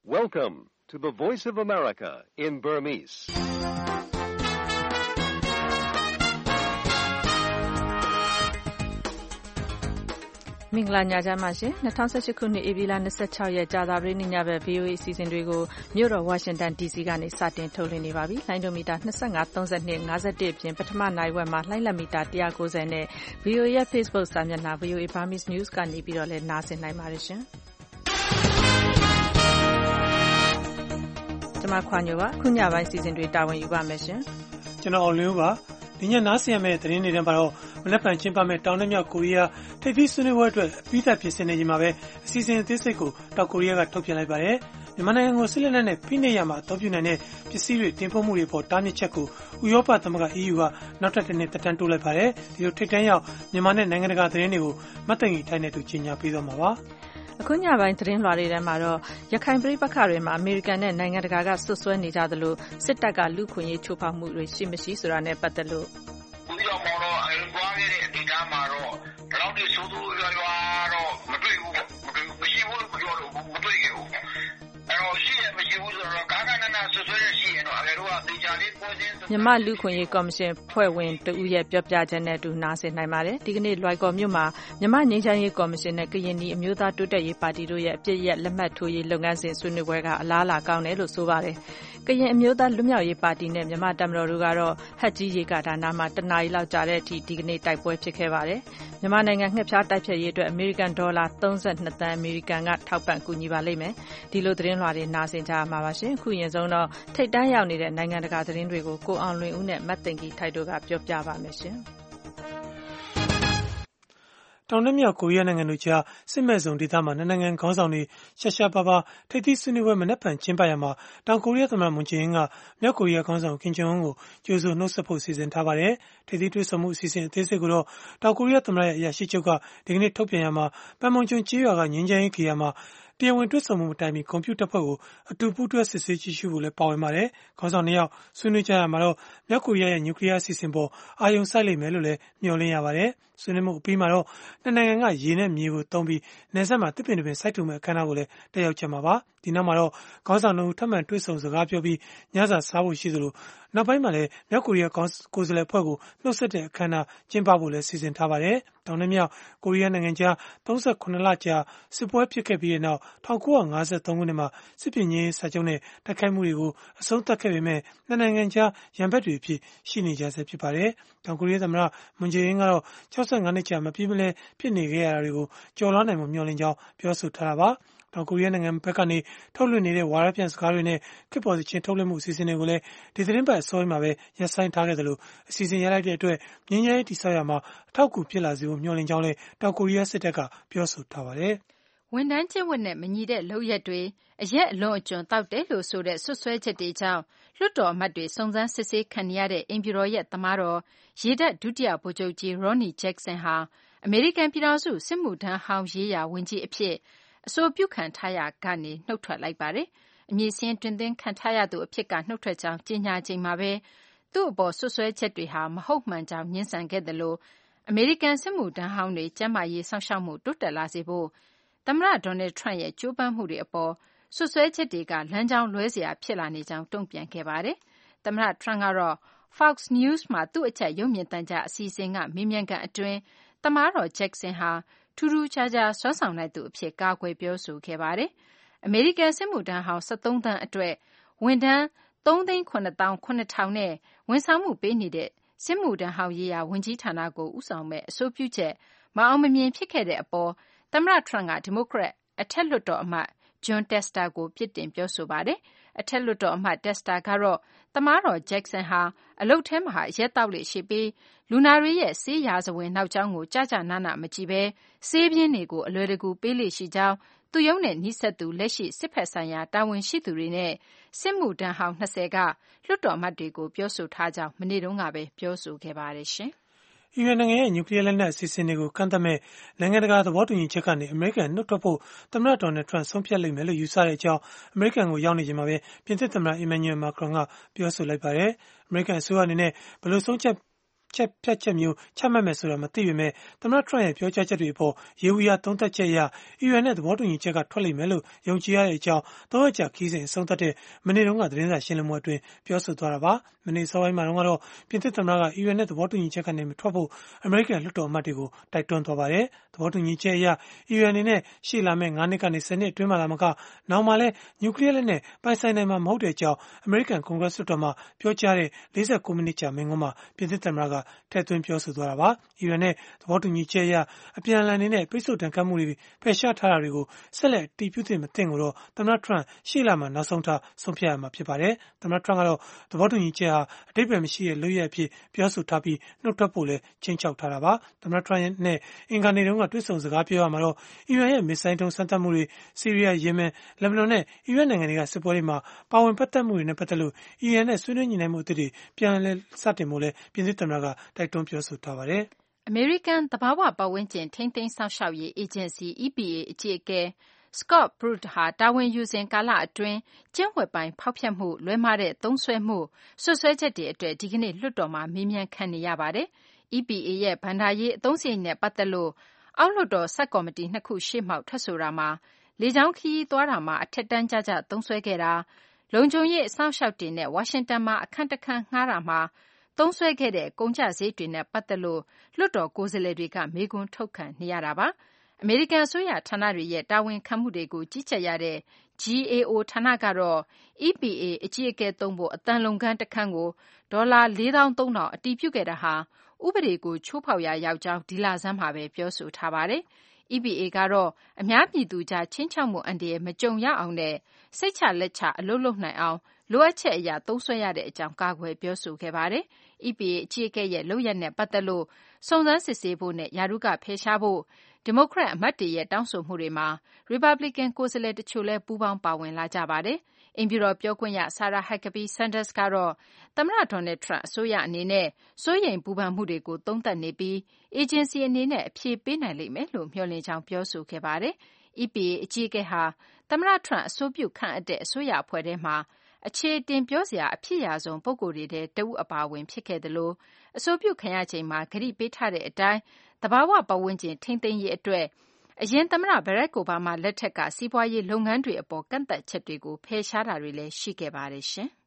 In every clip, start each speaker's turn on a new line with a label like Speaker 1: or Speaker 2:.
Speaker 1: Welcome to the Voice of America in Burmese.
Speaker 2: ။မင်္ဂလာညချမ်းပါရှင်။2018ခုနှစ်ဧပြီလ26ရက်ကြာသပတေးနေ့ညဘက် VOA အစီအစဉ်တွေကိုမြို့တော်ဝါရှင်တန် DC ကနေစတင်ထုတ်လွှင့်နေပါပြီ။လိုင်းဒိုမီတာ25 32 51ပြင်ပထမနိုင်ဝက်မှာလိုင်းလက်မီတာ190နဲ့ VOA ရဲ့ Facebook စာမျက်နှာ VOA Burmese News ကနေပြီးတော့လည်းနားဆင်နိုင်ပါတယ်ရှင်။ကျွန်မခွာညိုပါခုညပိုင်းစီစဉ်တွေတာဝန်ယူပါမယ်ရှင်
Speaker 3: ။ကျွန်တော်အောင်လင်းပါဒီညနားဆင်ရမယ့်သတင်းတွေထဲမှာတော့မနက်ဖြန်ကျင်းပမယ့်တောင်နဲ့မြောက်ကိုရီးယားထိပ်သီးဆွေးနွေးပွဲအတွက်အပြီးသတ်ပြင်ဆင်နေချိန်မှာပဲအစီအစဉ်အသေးစိတ်ကိုတောင်ကိုရီးယားကထုတ်ပြန်လိုက်ပါတယ်။မြန်မာနိုင်ငံကိုစစ်လက်နက်နဲ့ဖိနှိပ်ရမှာအသုံးပြုနိုင်တဲ့ပစ္စည်းတွေတင်ပို့မှုတွေပေါ်တားမြစ်ချက်ကိုဥရောပသမဂ္ဂ EU ကနောက်ထပ်တစ်နှစ်သက်တမ်းတိုးလိုက်ပါတယ်။ဒီလိုထိပ်တန်းရောက်မြန်မာနဲ့နိုင်ငံတကာသတင်းတွေကိုမတ်သိင်္ဂီထိုင်းနဲ့တူကြီးညာပေးသွားမှာပါ။
Speaker 2: အခုညပိုင်းသတင်းလွှာတွေထဲမှာတော့ရခိုင်ပြည်ပခါတွေမှာအမေရိကန်နဲ့နိုင်ငံတကာကဆွဆွဲနေကြသလိုစစ်တပ်ကလူခွင့်ရေးချိုးဖောက်မှုတွေရှိမရှိဆိုတာနဲ့ပတ်သက်လို့
Speaker 4: ဦးရောမော်တော့အရင်သွားခဲ့တဲ့အနေအထားမှာတော့ဘယ်တော့ဒီဆိုးဆိုးရွားရွားတော့မတွေ့ဘူးပေါ့မရှိဘူးလို့ပြောလို့မတွေ့ခဲ့ဘူးအဲ့တော့ရှိရမရှိဘူးဆိုတော့ကာကနနာဆွဆွဲရရှိရင်တော့အကယ်တော့တေချာလေးပေါ်ခြင်း
Speaker 2: မြန်မာလူခွင့်ရေးကော်မရှင်ဖွဲ့ဝင်တဦးရဲ့ပြောပြချက်နဲ့အတူနားဆင်နိုင်ပါတယ်ဒီကနေ့လွိုင်ကော်မြို့မှာမြန်မာငြိမ်းချမ်းရေးကော်မရှင်နဲ့ကရင်ပြည်အမျိုးသားတိုးတက်ရေးပါတီတို့ရဲ့အပြည့်ရက်လက်မှတ်ထိုးရေးလုပ်ငန်းစဉ်ဆွေးနွေးပွဲကအလားအလာကောင်းတယ်လို့ဆိုပါတယ်ကရင်အမျိုးသားလွတ်မြောက်ရေးပါတီနဲ့မြန်မာတပ်မတော်တို့ကတော့ဟတ်ကြီးရေကာတာနာမှာတနားရီလောက်ကြာတဲ့အထိဒီကနေ့တိုက်ပွဲဖြစ်ခဲ့ပါတယ်မြန်မာနိုင်ငံငှက်ဖျားတိုက်ဖျက်ရေးအတွက်အမေရိကန်ဒေါ်လာ32သန်းအမေရိကန်ကထောက်ပံ့ကူညီပါလိမ့်မယ်ဒီလိုသတင်းလွှာတွေနားဆင်ကြရမှာပါရှင်အခုရင်ဆုံးတော့ထိတ်တန်းရောက်နေတဲ့နိုင်ငံတကာသတင်းတွေကိုကိုအောင်လွင်ဦးနဲ့မတ်သိင်္ဂီထိုက်တို့ကပြောပြပါမယ်ရှင်
Speaker 3: တောင်နဲ့မြောက်ကိုရီးယားနိုင်ငံတို့ကြားစစ်မဲ့ဇုံဒေသမှာနိုင်ငံခေါင်းဆောင်တွေရှာရှာပါပါထိပ်သီးဆွေးနွေးပွဲမနက်ဖြန်ကျင်းပရမှာတောင်ကိုရီးယားသမ္မတမွန်ဂျေအင်းကမြောက်ကိုရီးယားခေါင်းဆောင်ကင်ဂျုံအွန်းကိုကြိုဆိုနှုတ်ဆက်ဖို့စီစဉ်ထားပါတယ်။ထိပ်သီးတွေ့ဆုံမှုအစီအစဉ်အသေးစိတ်ကိုတော့တောင်ကိုရီးယားသမ္မတရဲ့အရာရှိချုပ်ကဒီကနေ့ထုတ်ပြန်ရမှာပန်မွန်ကျွန်းကျေးရွာကငြိမ်းချမ်းရေးခရီးမှာတရားဝင်တွေ့ဆုံမှုအတိုင်းကွန်ပျူတာဖွဲ့ကိုအတူပူးတွဲစစ်ဆေးကြည့်ရှုဖို့လည်းပါဝင်ပါတယ်။ခေါင်းဆောင်နှစ်ယောက်ဆွေးနွေးကြရမှာတော့မြောက်ကိုရီးယားရဲ့နျူကလီးယားအစီအစဉ်ပေါ်အာရုံစိုက်လိမ့်မယ်လို့လည်းမျှော်လင့်ရပါတယ်။ဆွေးနွေးမှုအပြီးမှာတော့နှစ်နိုင်ငံကရေနဲ့မြေကိုသုံးပြီးနယ်စပ်မှာတစ်ပင်တစ်ပင်စိုက်ထူမဲ့အခမ်းအနားကိုလည်းတက်ရောက်ကြမှာပါ။ဒီနောက်မှာတော့ခေါင်းဆောင်တို့ထပ်မံတွေ့ဆုံစကားပြောပြီးညစာစားဖို့ရှိသလိုနောက်ပိုင်းမှာလည်းမြောက်ကိုရီးယားကိုယ်စားလှယ်အဖွဲ့ကိုနှုတ်ဆက်တဲ့အခမ်းအနားကျင်းပဖို့လည်းစီစဉ်ထားပါတယ်။တောင်နဲ့မြောက်ကိုရီးယားနိုင်ငံကြား38လကြာစစ်ပွဲဖြစ်ခဲ့ပြီးတဲ့နောက်1953ခုနှစ်မှာစစ်ပြေငြိမ်းစာချုပ်နဲ့တိုက်ခိုက်မှုတွေကိုအဆုံးသတ်ခဲ့ပေမဲ့နှစ်နိုင်ငံကြားရန်ဘက်တွေအဖြစ်ရှိနေကြဆဲဖြစ်ပါတယ်။တောင်ကိုရီးယားသမ္မတမွန်ဂျေအင်းကတော့65နှစ်ကြာမပြေမလည်ဖြစ်နေခဲ့ရတာတွေကိုကျော်လွှားနိုင်မှုမျှော်လင့်ကြောင်းပြောဆိုထားတာပါ။တောင်ကိုရီးယားနိုင်ငံဘက်ကနေထုတ်လွှင့်နေတဲ့ဝါရပြန်စကားတွေနဲ့ခေတ်ပေါ်စီချင်းထုတ်လွှင့်မှုအစီအစဉ်တွေကိုလည်းဒီသတင်းပတ်အစောပိုင်းမှာပဲရပ်ဆိုင်းထားခဲ့တယ်လို့အစီအစဉ်ရလိုက်တဲ့အတွက်ငြိမ်းချမ်းရေးတည်ဆောက်ရမှာအထောက်အကူဖြစ်လာစေဖို့မျှော်လင့်ကြောင်းလည်းတောင်ကိုရီးယားစစ်တပ်ကပြောဆိုထားပါတယ်
Speaker 5: ။ဝန်ထမ်းကျင့်ဝတ်နဲ့မညီတဲ့လုပ်ရက်တွေအရက်အလွန်အကျွံတောက်တယ်လို့ဆိုတဲ့ဆွဆွဲချက်တွေကြောင့်လွှတ်တော်အမတ်တွေစုံစမ်းစစ်ဆေးခံရတဲ့အိမ်ဖြူတော်ရဲ့သမားတော်ရေတပ်ဒုတိယဗိုလ်ချုပ်ကြီး Ronnie Jackson ဟာအမေရိကန်ပြည်ထောင်စုစစ်မှုထမ်းဟောင်းရေးရာဝန်ကြီးအဖြစ်အဆိုပြုခံထားရကနေနှုတ်ထွက်လိုက်ပါတယ်။အမည်စာရင်းတင်သွင်းခံထားရသူအဖြစ်ကနှုတ်ထွက်ကြောင်းကြေညာချိန်မှာပဲသူ့အပေါ်ဆွဆွဲချက်တွေဟာမဟုတ်မှန်ကြောင်းညှင်းဆန်ခဲ့တယ်လို့အမေရိကန်စစ်မှုထမ်းဟောင်းတွေကျန်းမာရေးစောင့်ရှောက်မှုတိုးတက်လာစေဖို့သမ္မတ Donald Trump ရဲ့ကြိုးပမ်းမှုတွေအပေါ်ဆွဆွဲချက်တွေကလမ်းကြောင်းလွဲစရာဖြစ်လာနေကြောင်းတုံ့ပြန်ခဲ့ပါတယ်။သမ္မတ Trump ကတော့ Fox News မှာသူ့အချက်ရုပ်မြင်သံကြားအစီအစဉ်ကမေးမြန်းခန်းအတွင်းသမားတော် Jackson ဟာထူးထူးခြားခြားစွမ်းဆောင်နိုင်သူအဖြစ်ကာကွယ်ပြောဆိုခဲ့ပါတယ်။အမေရိကန်စစ်မှုထမ်းဟောင်း13သန်းအတွက်ဝန်ထမ်း3,770,000နဲ့ဝန်ဆောင်မှုပေးနေတဲ့စစ်မှုထမ်းဟောင်းရေးရာဝန်ကြီးဌာနကိုဦးဆောင်မဲ့အဆိုပြုချက်မအောင်မမြင်ဖြစ်ခဲ့တဲ့အပေါ်သမ္မတ Trump ကဒီမိုကရက်အထက်လွှတ်တော်အမတ် John Tester ကိုပြစ်တင်ပြောဆိုပါတယ်။အထက်လွှတ်တော်အမတ် Tester ကတော့သမားတော် Jackson ဟာအလုပ်ထဲမှာအရက်တောက်လေရှိပြီးလူနာတွေရဲ့ဆေးရာဇဝင်နောက်ကြောင်းကိုကြာကြာနာနာမကြည့်ဘဲဆေးပြင်းတွေကိုအလွယ်တကူပေးလေရှိကြောင်းသူရုံးနဲ့နှိစက်သူလက်ရှိစစ်ဖက်ဆိုင်ရာတာဝန်ရှိသူတွေနဲ့စစ်မှုထမ်းဟောင်း20ကလွှတ်တော်အမတ်တွေကိုပြောဆိုထားကြောင်းမနေ့တုန်းကပဲပြောဆိုခဲ့ပါတယ်ရှင်
Speaker 3: ။အီရန်နိုင်ငံရဲ့နျူကလီးယားလက်နက်အစီအစဉ်တွေကိုကန့်သတ်မဲ့နိုင်ငံတကာသဘောတူညီချက်ကနေအမေရိကန်နှုတ်ထွက်ဖို့သမ္မတဒေါ်နယ်ထရန့်ဆုံးဖြတ်လိမ့်မယ်လို့ယူဆတဲ့အကြောင်းအမေရိကန်ကိုရောက်နေချိန်မှာပဲပြင်သစ်သမ္မတအီမန်နျူယ်မာခရွန်ကပြောဆိုလိုက်ပါတယ်။အမေရိကန်အစိုးရအနေနဲ့ဘယ်လိုဆုံးဖြတ်ချက်ဖြတ်ချက်မျိုးချမှတ်မယ်ဆိုတာမသိပေမဲ့သမ္မတထရန့်ရဲ့ပြောကြားချက်တွေအပေါ်ယေဘုယျသုံးသပ်ချက်အရအီရန်နဲ့သဘောတူညီချက်ကထွက်လိမ့်မယ်လို့ယုံကြည်ရတဲ့အကြောင်း3 ရက်ကြာခီးစဉ်အဆုံးသတ်တဲ့မနေ့တုန်းကသတင်းစာရှင်းလင်းပွဲအတွင်းပြောဆိုသွားတာပါမနေ့စောပိုင်းမှာတော့ပြင်သစ်သမ္မတကအီရန်နဲ့သဘောတူညီချက်ကနေမထွက်ဖို့အမေရိကန်လွှတ်တော်အမတ်တွေကိုတိုက်တွန်းသွားပါတယ်သဘောတူညီချက်အရအီရန်အနေနဲ့ရှေ့လာမယ့်9 နှစ်ကနေ10 နှစ်အတွင်းမှာလာမကနောက်မှလည်းနျူကလ িয়ার လက်နက်ပိုင်ဆိုင်နိုင်မှာမဟုတ်တဲ့အကြောင်းအမေရိကန်ကွန်ဂရက်လွှတ်တော်မှာပြောကြားတဲ့49 မိနစ်ကြာမိန့်ခွန်းမှာပြင်သစ်သမ္မတကထည့်သွင်းပြောဆိုသွားတာပါအီရန်နဲ့သဘောတူညီချက်အရအပြန်အလှန်နဲ့ပိတ်ဆို့တန်ခတ်မှုတွေဖယ်ရှားထားတာတွေကိုဆက်လက်တည်ပြုသင့်မသင့်ကိုတော့သမ္မတထရန့်ရှေ့လာမှာနောက်ဆုံးထားဆုံးဖြတ်ရမှာဖြစ်ပါတယ်သမ္မတထရန့်ကတော့သဘောတူညီချက်ဟာအဓိပ္ပာယ်မရှိတဲ့လုပ်ရပ်အဖြစ်ပြောဆိုထားပြီးနှုတ်ထွက်ဖို့လည်းချိန်ချောက်ထားတာပါသမ္မတထရန့်နဲ့အင်္ဂါနေ့တုန်းကတွေ့ဆုံစကားပြောရမှာတော့အီရန်ရဲ့မစ်ဇိုင်းဒုံးစမ်းသပ်မှုတွေဆီးရီးယားယီမင်လက်ဘနွန်နဲ့အီရတ်နိုင်ငံတွေကစစ်ပွဲတွေမှာပါဝင်ပတ်သက်မှုတွေနဲ့ပတ်သက်လို့အီရန်နဲ့ဆွေးနွေးညှိနှိုင်းမှုအသစ်တွေပြန်လည်စတင်ဖို့လည်းပြင်သစ်သမ္မတကတိုက်တွန်းပြောဆိုထားပါတယ်
Speaker 5: အမေရိကန်သဘာဝပတ်ဝန်းကျင်ထိန်းသိမ်းစောင့်ရှောက်ရေးအေဂျင်စီ EPA အကြီးအကဲ Scott Pruitt ဟာတာဝန်ယူစဉ်ကာလအတွင်းကျင့်ဝတ်ပိုင်းဖောက်ဖျက်မှုလွဲမှားတဲ့သုံးစွဲမှုစွပ်စွဲချက်တွေအတွက်ဒီကနေ့လွှတ်တော်မှာမေးမြန်းခံနေရပါတယ်။ EPA ရဲ့ဘဏ္ဍာရေးအသုံးစရိတ်နဲ့ပတ်သက်လို့အောက်လွှတ်တော်ဆပ်ကော်မတီ2ခုရှေ့မှောက်ထွက်ဆိုတာမှာလေကြောင်းခရီးသွားတာမှာအထက်တန်းကျကျသုံးစွဲခဲ့တာလုံခြုံရေးအစောင့်အရှောက်တွေနဲ့ဝါရှင်တန်မှာအခန်းတခန်းငှားတာမှာသုံးစွဲခဲ့တဲ့ကုန်ကျစရိတ်တွေနဲ့ပတ်သက်လို့လွှတ်တော်ကိုယ်စားလှယ်တွေကမေးခွန်းထုတ်ခံနေရတာပါအမေရိကန်အစိုးရဌာနတွေရဲ့တာဝန်ခံမှုတွေကိုကြီးကြပ်ရတဲ့ GAO ဌာနကတော့ EPA အကြီးအကဲသုံးဖို့အသံလုံခန်းတစ်ခန်းကိုဒေါ်လာ$43000အတည်ပြုခဲ့တာဟာဥပဒေကိုချိုးဖောက်ရာရောက်ကြောင်းဒီလဆန်းမှာပဲပြောဆိုထားပါတယ်။ EPA ကတော့အများပြည်သူကြားခြိမ်းခြောက်မှုအန္တရာယ်မကြုံရအောင်နဲ့စိတ်ချလက်ချအလုပ်လုပ်နိုင်အောင်လိုအပ်ချက်အရသုံးစွဲရတဲ့အကြောင်းကာကွယ်ပြောဆိုခဲ့ပါတယ်။ EPA အကြီးအကဲရဲ့လုပ်ရပ်နဲ့ပတ်သက်လို့စုံစမ်းစစ်ဆေးဖို့နဲ့ရာထူးကဖယ်ရှားဖို့ဒီမိုကရက်အမတ်တွေရဲ့တောင်းဆိုမှုတွေမှာရီပတ်ဘလီကန်ကိုယ်စားလှယ်တချို့လည်းပူးပေါင်းပါဝင်လာကြပါတယ်။အိမ်ဖြူတော်ပြောခွင့်ရ Sarah Huckabee Sanders ကတော့သမ္မတ Donald Trump အစိုးရအနေနဲ့စိုးရိမ်ပူပန်မှုတွေကိုသုံးသပ်နေပြီးအေဂျင်စီအနေနဲ့အဖြေပေးနိုင်လိမ့်မယ်လို့မျှော်လင့်ကြောင်းပြောဆိုခဲ့ပါတယ်။ EPA အကြီးအကဲဟာသမ္မတ Trump အဆိုပြုခန့်အပ်တဲ့အစိုးရအဖွဲ့ထဲမှာအခြေအတင်ပြောစရာအဖြစ်ရဆုံးပုဂ္ဂိုလ်တွေထဲတဦးအပါအဝင်ဖြစ်ခဲ့သလိုအဆိုပြုခံရချိန်မှာကတိပေးထားတဲ့အတိုင်းသဘာဝပတ်ဝန်းကျင်ထိန်းသိမ်းရေးအတွက်အရင်သမ္မတ Barack Obama လက်ထက်ကစီးပွားရေးလုပ်ငန်းတွေအပေါ်ကန့်သတ်ချက်တွေကိုဖယ်ရှားတာတွေလည်းရှိခဲ့ပါတယ်ရှင်။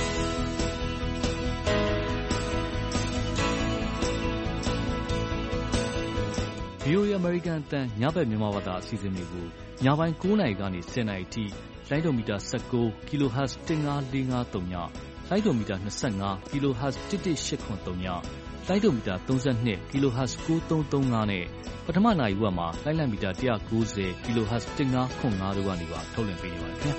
Speaker 6: VOA American အသံညဘက်မြန်မာဘာသာအစီအစဉ်တွေကိုညပိုင်း9 နာရီကနေ10 နာရီအထိလိုင်းဒိုမီတာ19 kHz 15453ညလိုင်းဒိုမီတာ25 kHz 11883ညလိုင်းဒိုမီတာ32 kHz 9335နဲ့ပထမနာရီဝက်မှာလိုင်းလံမီတာ190 kHz 1505တို့ကနေပါထုတ်လွှင့်ပေးနေပါတယ်ခင်ဗျာ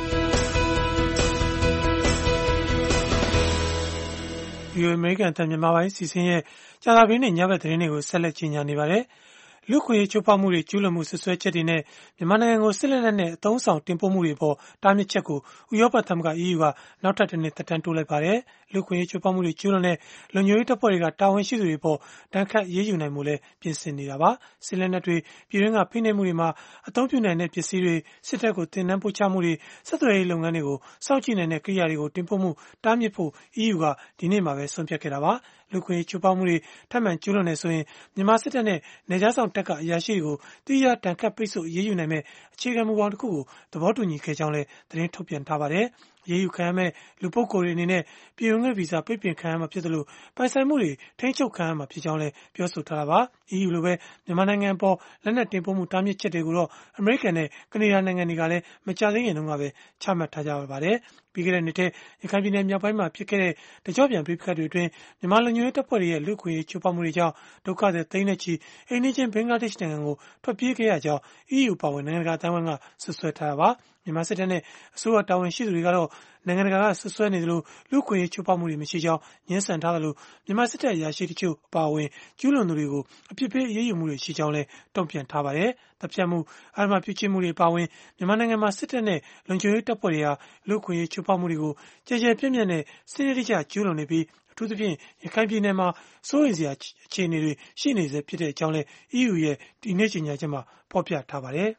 Speaker 3: ဒီအမေရိကန်အသံမြန်မာပိုင်းစီစဉ်ရဲ့ကြာသပတေးနေ့ညဘက်သတင်းတွေကိုဆက်လက်ကြီးညာနေပါတယ်လူခွေချိုးဖောက်မှုတွေကျူးလွန်မှုဆွဆွဲချက်တွေနဲ့မြန်မာနိုင်ငံကိုစစ်လက်နက်နဲ့အသုံးဆောင်တင်ပို့မှုတွေပေါ်တားမြစ်ချက်ကိုဥရောပသမဂ္ဂ EU ကနောက်ထပ်တစ်နှစ်သက်တမ်းတိုးလိုက်ပါတယ်လူခွေချိုးဖောက်မှုတွေကျူးလွန်တဲ့လုံခြုံရေးတပ်ဖွဲ့တွေကတာဝန်ရှိသူတွေပေါ်တန်းခတ်ရေးယူနိုင်မှုလည်းပြင်ဆင်နေတာပါစစ်လက်နက်တွေပြည်တွင်းကဖိနှိပ်မှုတွေမှာအသုံးပြုနိုင်တဲ့ပစ္စည်းတွေစစ်တပ်ကိုတင်နန်းပို့ချမှုတွေဆက်သွယ်ရေးလုပ်ငန်းတွေကိုစောင့်ကြည့်နိုင်တဲ့ကိရိယာတွေကိုတင်ပို့မှုတားမြစ်ဖို့ EU ကဒီနေ့မှာပဲဆုံးဖြတ်ခဲ့တာပါလူခွေချိုးဖောက်မှုတွေထပ်မံကျူးလွန်နေဆိုရင်မြန်မာစစ်တပ်နဲ့နေကြားဆောင်တပ်ကအရာရှိတွေကိုတီးခြားတန်ခတ်ပိတ်ဆို့ရေးယူနိုင်မဲ့အခြေခံမူပေါင်းတစ်ခုကိုသဘောတူညီခဲ့ကြောင်းလည်းသတင်းထုတ်ပြန်ထားပါတယ်ရေးယူခံရမဲ့လူပုဂ္ဂိုလ်တွေအနေနဲ့ပြည်ဝင်ခွင့်ဗီဇပိတ်ပင်ခံရမှာဖြစ်တယ်လို့ပိုင်ဆိုင်မှုတွေထိန်းချုပ်ခံရမှာဖြစ်ကြောင်းလည်းပြောဆိုထားတာပါ EU လိုပဲမြန်မာနိုင်ငံပေါ်လက်နက်တင်ပို့မှုတားမြစ်ချက်တွေကိုတော့အမေရိကန်နဲ့ကနေဒါနိုင်ငံတွေကလည်းမကြာသေးခင်တုန်းကပဲချမှတ်ထားကြပါတယ်ပြီးခဲ့တဲ့နှစ်ထဲရခိုင်ပြည်နယ်မြောက်ပိုင်းမှာဖြစ်ခဲ့တဲ့တကြော့ပြန်ပြစ်ခတ်တွေအတွင်းမြန်မာလူမျိုးတပ်ဖွဲ့တွေရဲ့လူခွေချိုးဖောက်မှုတွေကြောင့်ဒုက္ခသည်သိန်းနဲ့ချီအိမ်နီးချင်းဘင်္ဂလားဒေ့ရှ်နိုင်ငံကိုထွက်ပြေးခဲ့ရကြောင်း EU ပါဝင်နိုင်ငံတကာအသင်းကဆွဆွဲထားတာပါမြန်မာစစ်တပ်နဲ့အစိုးရတာဝန်ရှိသူတွေကတော့နိုင်ငံတကာကဆွဆွဲနေသလိုလူခွေချိုးဖောက်မှုတွေမရှိကြောင်းညှင်းဆန်ထားသလိုမြန်မာစစ်တပ်အရာရှိတချို့အပါအဝင်ကျူးလွန်သူတွေကိုအပြစ်ပေးအရေးယူမှုတွေရှိကြောင်းလည်းတုံ့ပြန်ထားပါတယ်တပ်ဖြတ်မှုအာဏာပြုခြင်းမှုတွေအပါအဝင်မြန်မာနိုင်ငံမှာစစ်တပ်နဲ့လုံခြုံရေးတပ်ဖွဲ့တွေဟာလူခွေချိုးဖောက်မှုတွေကိုကြည်ကြဲပြန့်ပြန့်နဲ့စနစ်တကျကျူးလွန်နေပြီးအထူးသဖြင့်ရခိုင်ပြည်နယ်မှာစိုးရိမ်စရာအခြေအနေတွေရှိနေစေဖြစ်တဲ့အကြောင်းလည်း EU ရဲ့ဒီနေ့ကြေညာချက်မှာဖော်ပြထားပါတယ်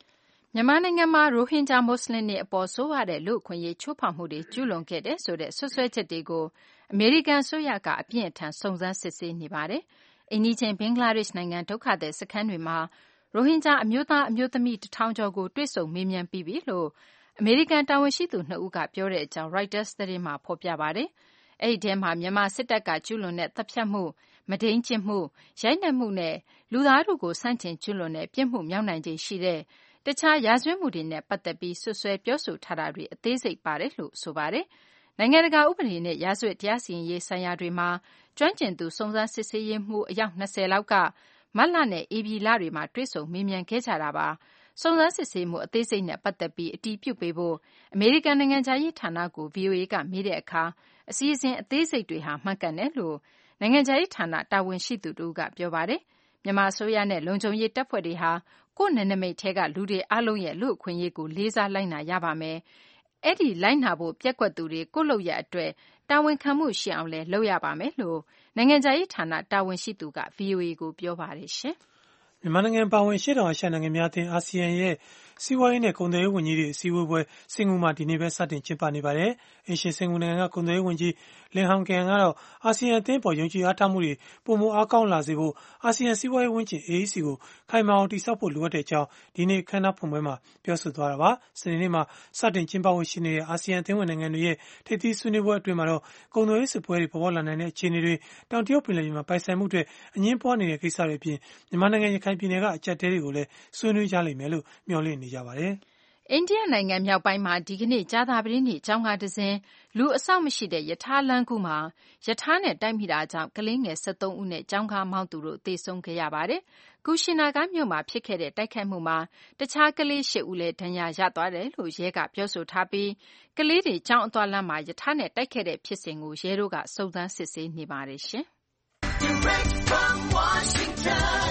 Speaker 5: မြန်မာနိုင်ငံမှာရိုဟင်ဂျာမွတ်စလင်တွေအပေါ်ဆိုးရွားတဲ့လူ့အခွင့်အရေးချိုးဖောက်မှုတွေကျူးလွန်ခဲ့တယ်ဆိုတဲ့စွပ်စွဲချက်တွေကိုအမေရိကန်အစိုးရကအပြင်းအထန်စုံစမ်းစစ်ဆေးနေပါတယ်။အိမ်နီးချင်းဘင်္ဂလားဒေ့ရှ်နိုင်ငံဒုက္ခသည်စခန်းတွေမှာရိုဟင်ဂျာအမျိုးသားအမျိုးသမီး1000ကျော်ကိုတွေ့ဆုံမေးမြန်းပြီးပြီလို့အမေရိကန်တာဝန်ရှိသူ2ဦးကပြောတဲ့အကြောင်း Reuters သတင်းမှာဖော်ပြပါတယ်။အဲ့ဒီထဲမှာမြန်မာစစ်တပ်ကကျူးလွန်တဲ့တပ်ဖြတ်မှုမဒိန်းကျင့်မှုရိုက်နှက်မှုနဲ့လူသားတို့ကိုစန့်ကျင်ကျူးလွန်တဲ့ပြစ်မှုမြောက်နိုင်ခြေရှိတဲ့တခြားရာဇဝတ်မှုတွေနဲ့ပတ်သက်ပြီးဆွဆွဲပြောဆိုထားတာတွေအသေးစိတ်ပါတယ်လို့ဆိုပါတယ်။နိုင်ငံတကာဥပဒေနဲ့ရာဇဝတ်တရားစီရင်ရေးဆိုင်ရာတွေမှာကျွမ်းကျင်သူစုံစမ်းစစ်ဆေးရေးမှုအယောက်20လောက်ကမတ်လနဲ့ဧပြီလတွေမှာတွေ့ဆုံမေးမြန်းခဲ့ကြတာပါ။စုံစမ်းစစ်ဆေးမှုအသေးစိတ်နဲ့ပတ်သက်ပြီးအတည်ပြုပေးဖို့အမေရိကန်နိုင်ငံခြားရေးဌာနကို VOA ကမေးတဲ့အခါအစည်းအဝေးအသေးစိတ်တွေဟာမှန်ကန်တယ်လို့နိုင်ငံခြားရေးဌာနတာဝန်ရှိသူတို့ကပြောပါတယ်။မြန်မာအစိုးရနဲ့လုံခြုံရေးတပ်ဖွဲ့တွေဟာကိုယ်နယ်နိမိတ်ထဲကလူတွေအလုံးရဲ့လူ့အခွင့်အရေးကိုလေးစားလိုက်နာရပါမယ်။အဲ့ဒီလိုက်နာဖို့ပျက်ကွက်သူတွေကိုယ့်လုပ်ရအတွက်တာဝန်ခံမှုရှိအောင်လဲလုပ်ရပါမယ်လို့နိုင်ငံခြားရေးဌာနတာဝန်ရှိသူက VOA ကိုပြောပါတယ်ရှင်
Speaker 3: ။မြန်မာနိုင်ငံပါဝင်ရှေ့တောင်အာရှနိုင်ငံများအသင်းအာဆီယံရဲ့စီးပွားရေးနဲ့ကုန်သွယ်ရေးဝန်ကြီးတွေအစည်းအဝေးပွဲစင်ကာပူမှာဒီနေ့ပဲစတင်ကျင်းပနေပါတယ်။အင်ရှင်စင်ကာပူနိုင်ငံကကုန်သွယ်ရေးဝန်ကြီးလင်ဟောင်ကန်ကတော့အာဆီယံအသင်းပေါ်ယုံကြည်အားထားမှုတွေပုံမအားကောင်းလာစေဖို့အာဆီယံစီးပွားရေးဝန်ကြီး AEC ကိုခိုင်မာအောင်တည်ဆောက်ဖို့လိုအပ်တဲ့အကြောင်းဒီနေ့အခမ်းအနားဖွင့်ပွဲမှာပြောဆိုသွားတာပါ။စနေနေ့မှာစတင်ကျင်းပဖို့ရှိနေတဲ့အာဆီယံအသင်းဝင်နိုင်ငံတွေရဲ့ထိပ်သီးဆွေးနွေးပွဲအတွင်းမှာတော့ကုန်သွယ်ရေးစစ်ပွဲတွေပေါ်ပေါက်လာနိုင်တဲ့အခြေအနေတွေတောင်တရုတ်ပင်လယ်ပြင်မှာပိုင်ဆိုင်မှုတွေအငြင်းပွားနေတဲ့ကိစ္စတွေအပြင်မြန်မာနိုင်ငံရခိုင်ပြည်နယ်ကအကြက်တဲတွေကိုလည်းဆွေးနွေးကြလိမ့်မယ်လို့မျှော်လင့်နေကြပါတယ်
Speaker 5: ။အိန္ဒိယနိုင်ငံမြောက်ပိုင်းမှာဒီကနေ့ကြာသပတေးနေ့ကျောင်းကားတစ်စင်းလူအဆောက်မရှိတဲ့ရထားလမ်းကူးမှာရထားနဲ့တိုက်မိတာကြောင့်ကလေးငယ်73ဦးနဲ့ကျောင်းကားမောင်းသူတို့သေဆုံးခဲ့ရပါတယ်။ကူရှင်နာဂါမြို့မှာဖြစ်ခဲ့တဲ့တိုက်ခိုက်မှုမှာတခြားကလေး8ဦးလည်းဒဏ်ရာရသွားတယ်လို့ရဲကပြောဆိုထားပြီးကလေးတွေကျောင်းအသွားလမ်းမှာရထားနဲ့တိုက်ခဲ့တဲ့ဖြစ်စဉ်ကိုရဲတို့ကစုံစမ်းစစ်ဆေးနေပါတယ်ရှင်။ Direct from Washington,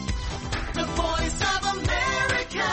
Speaker 5: the Voice of America.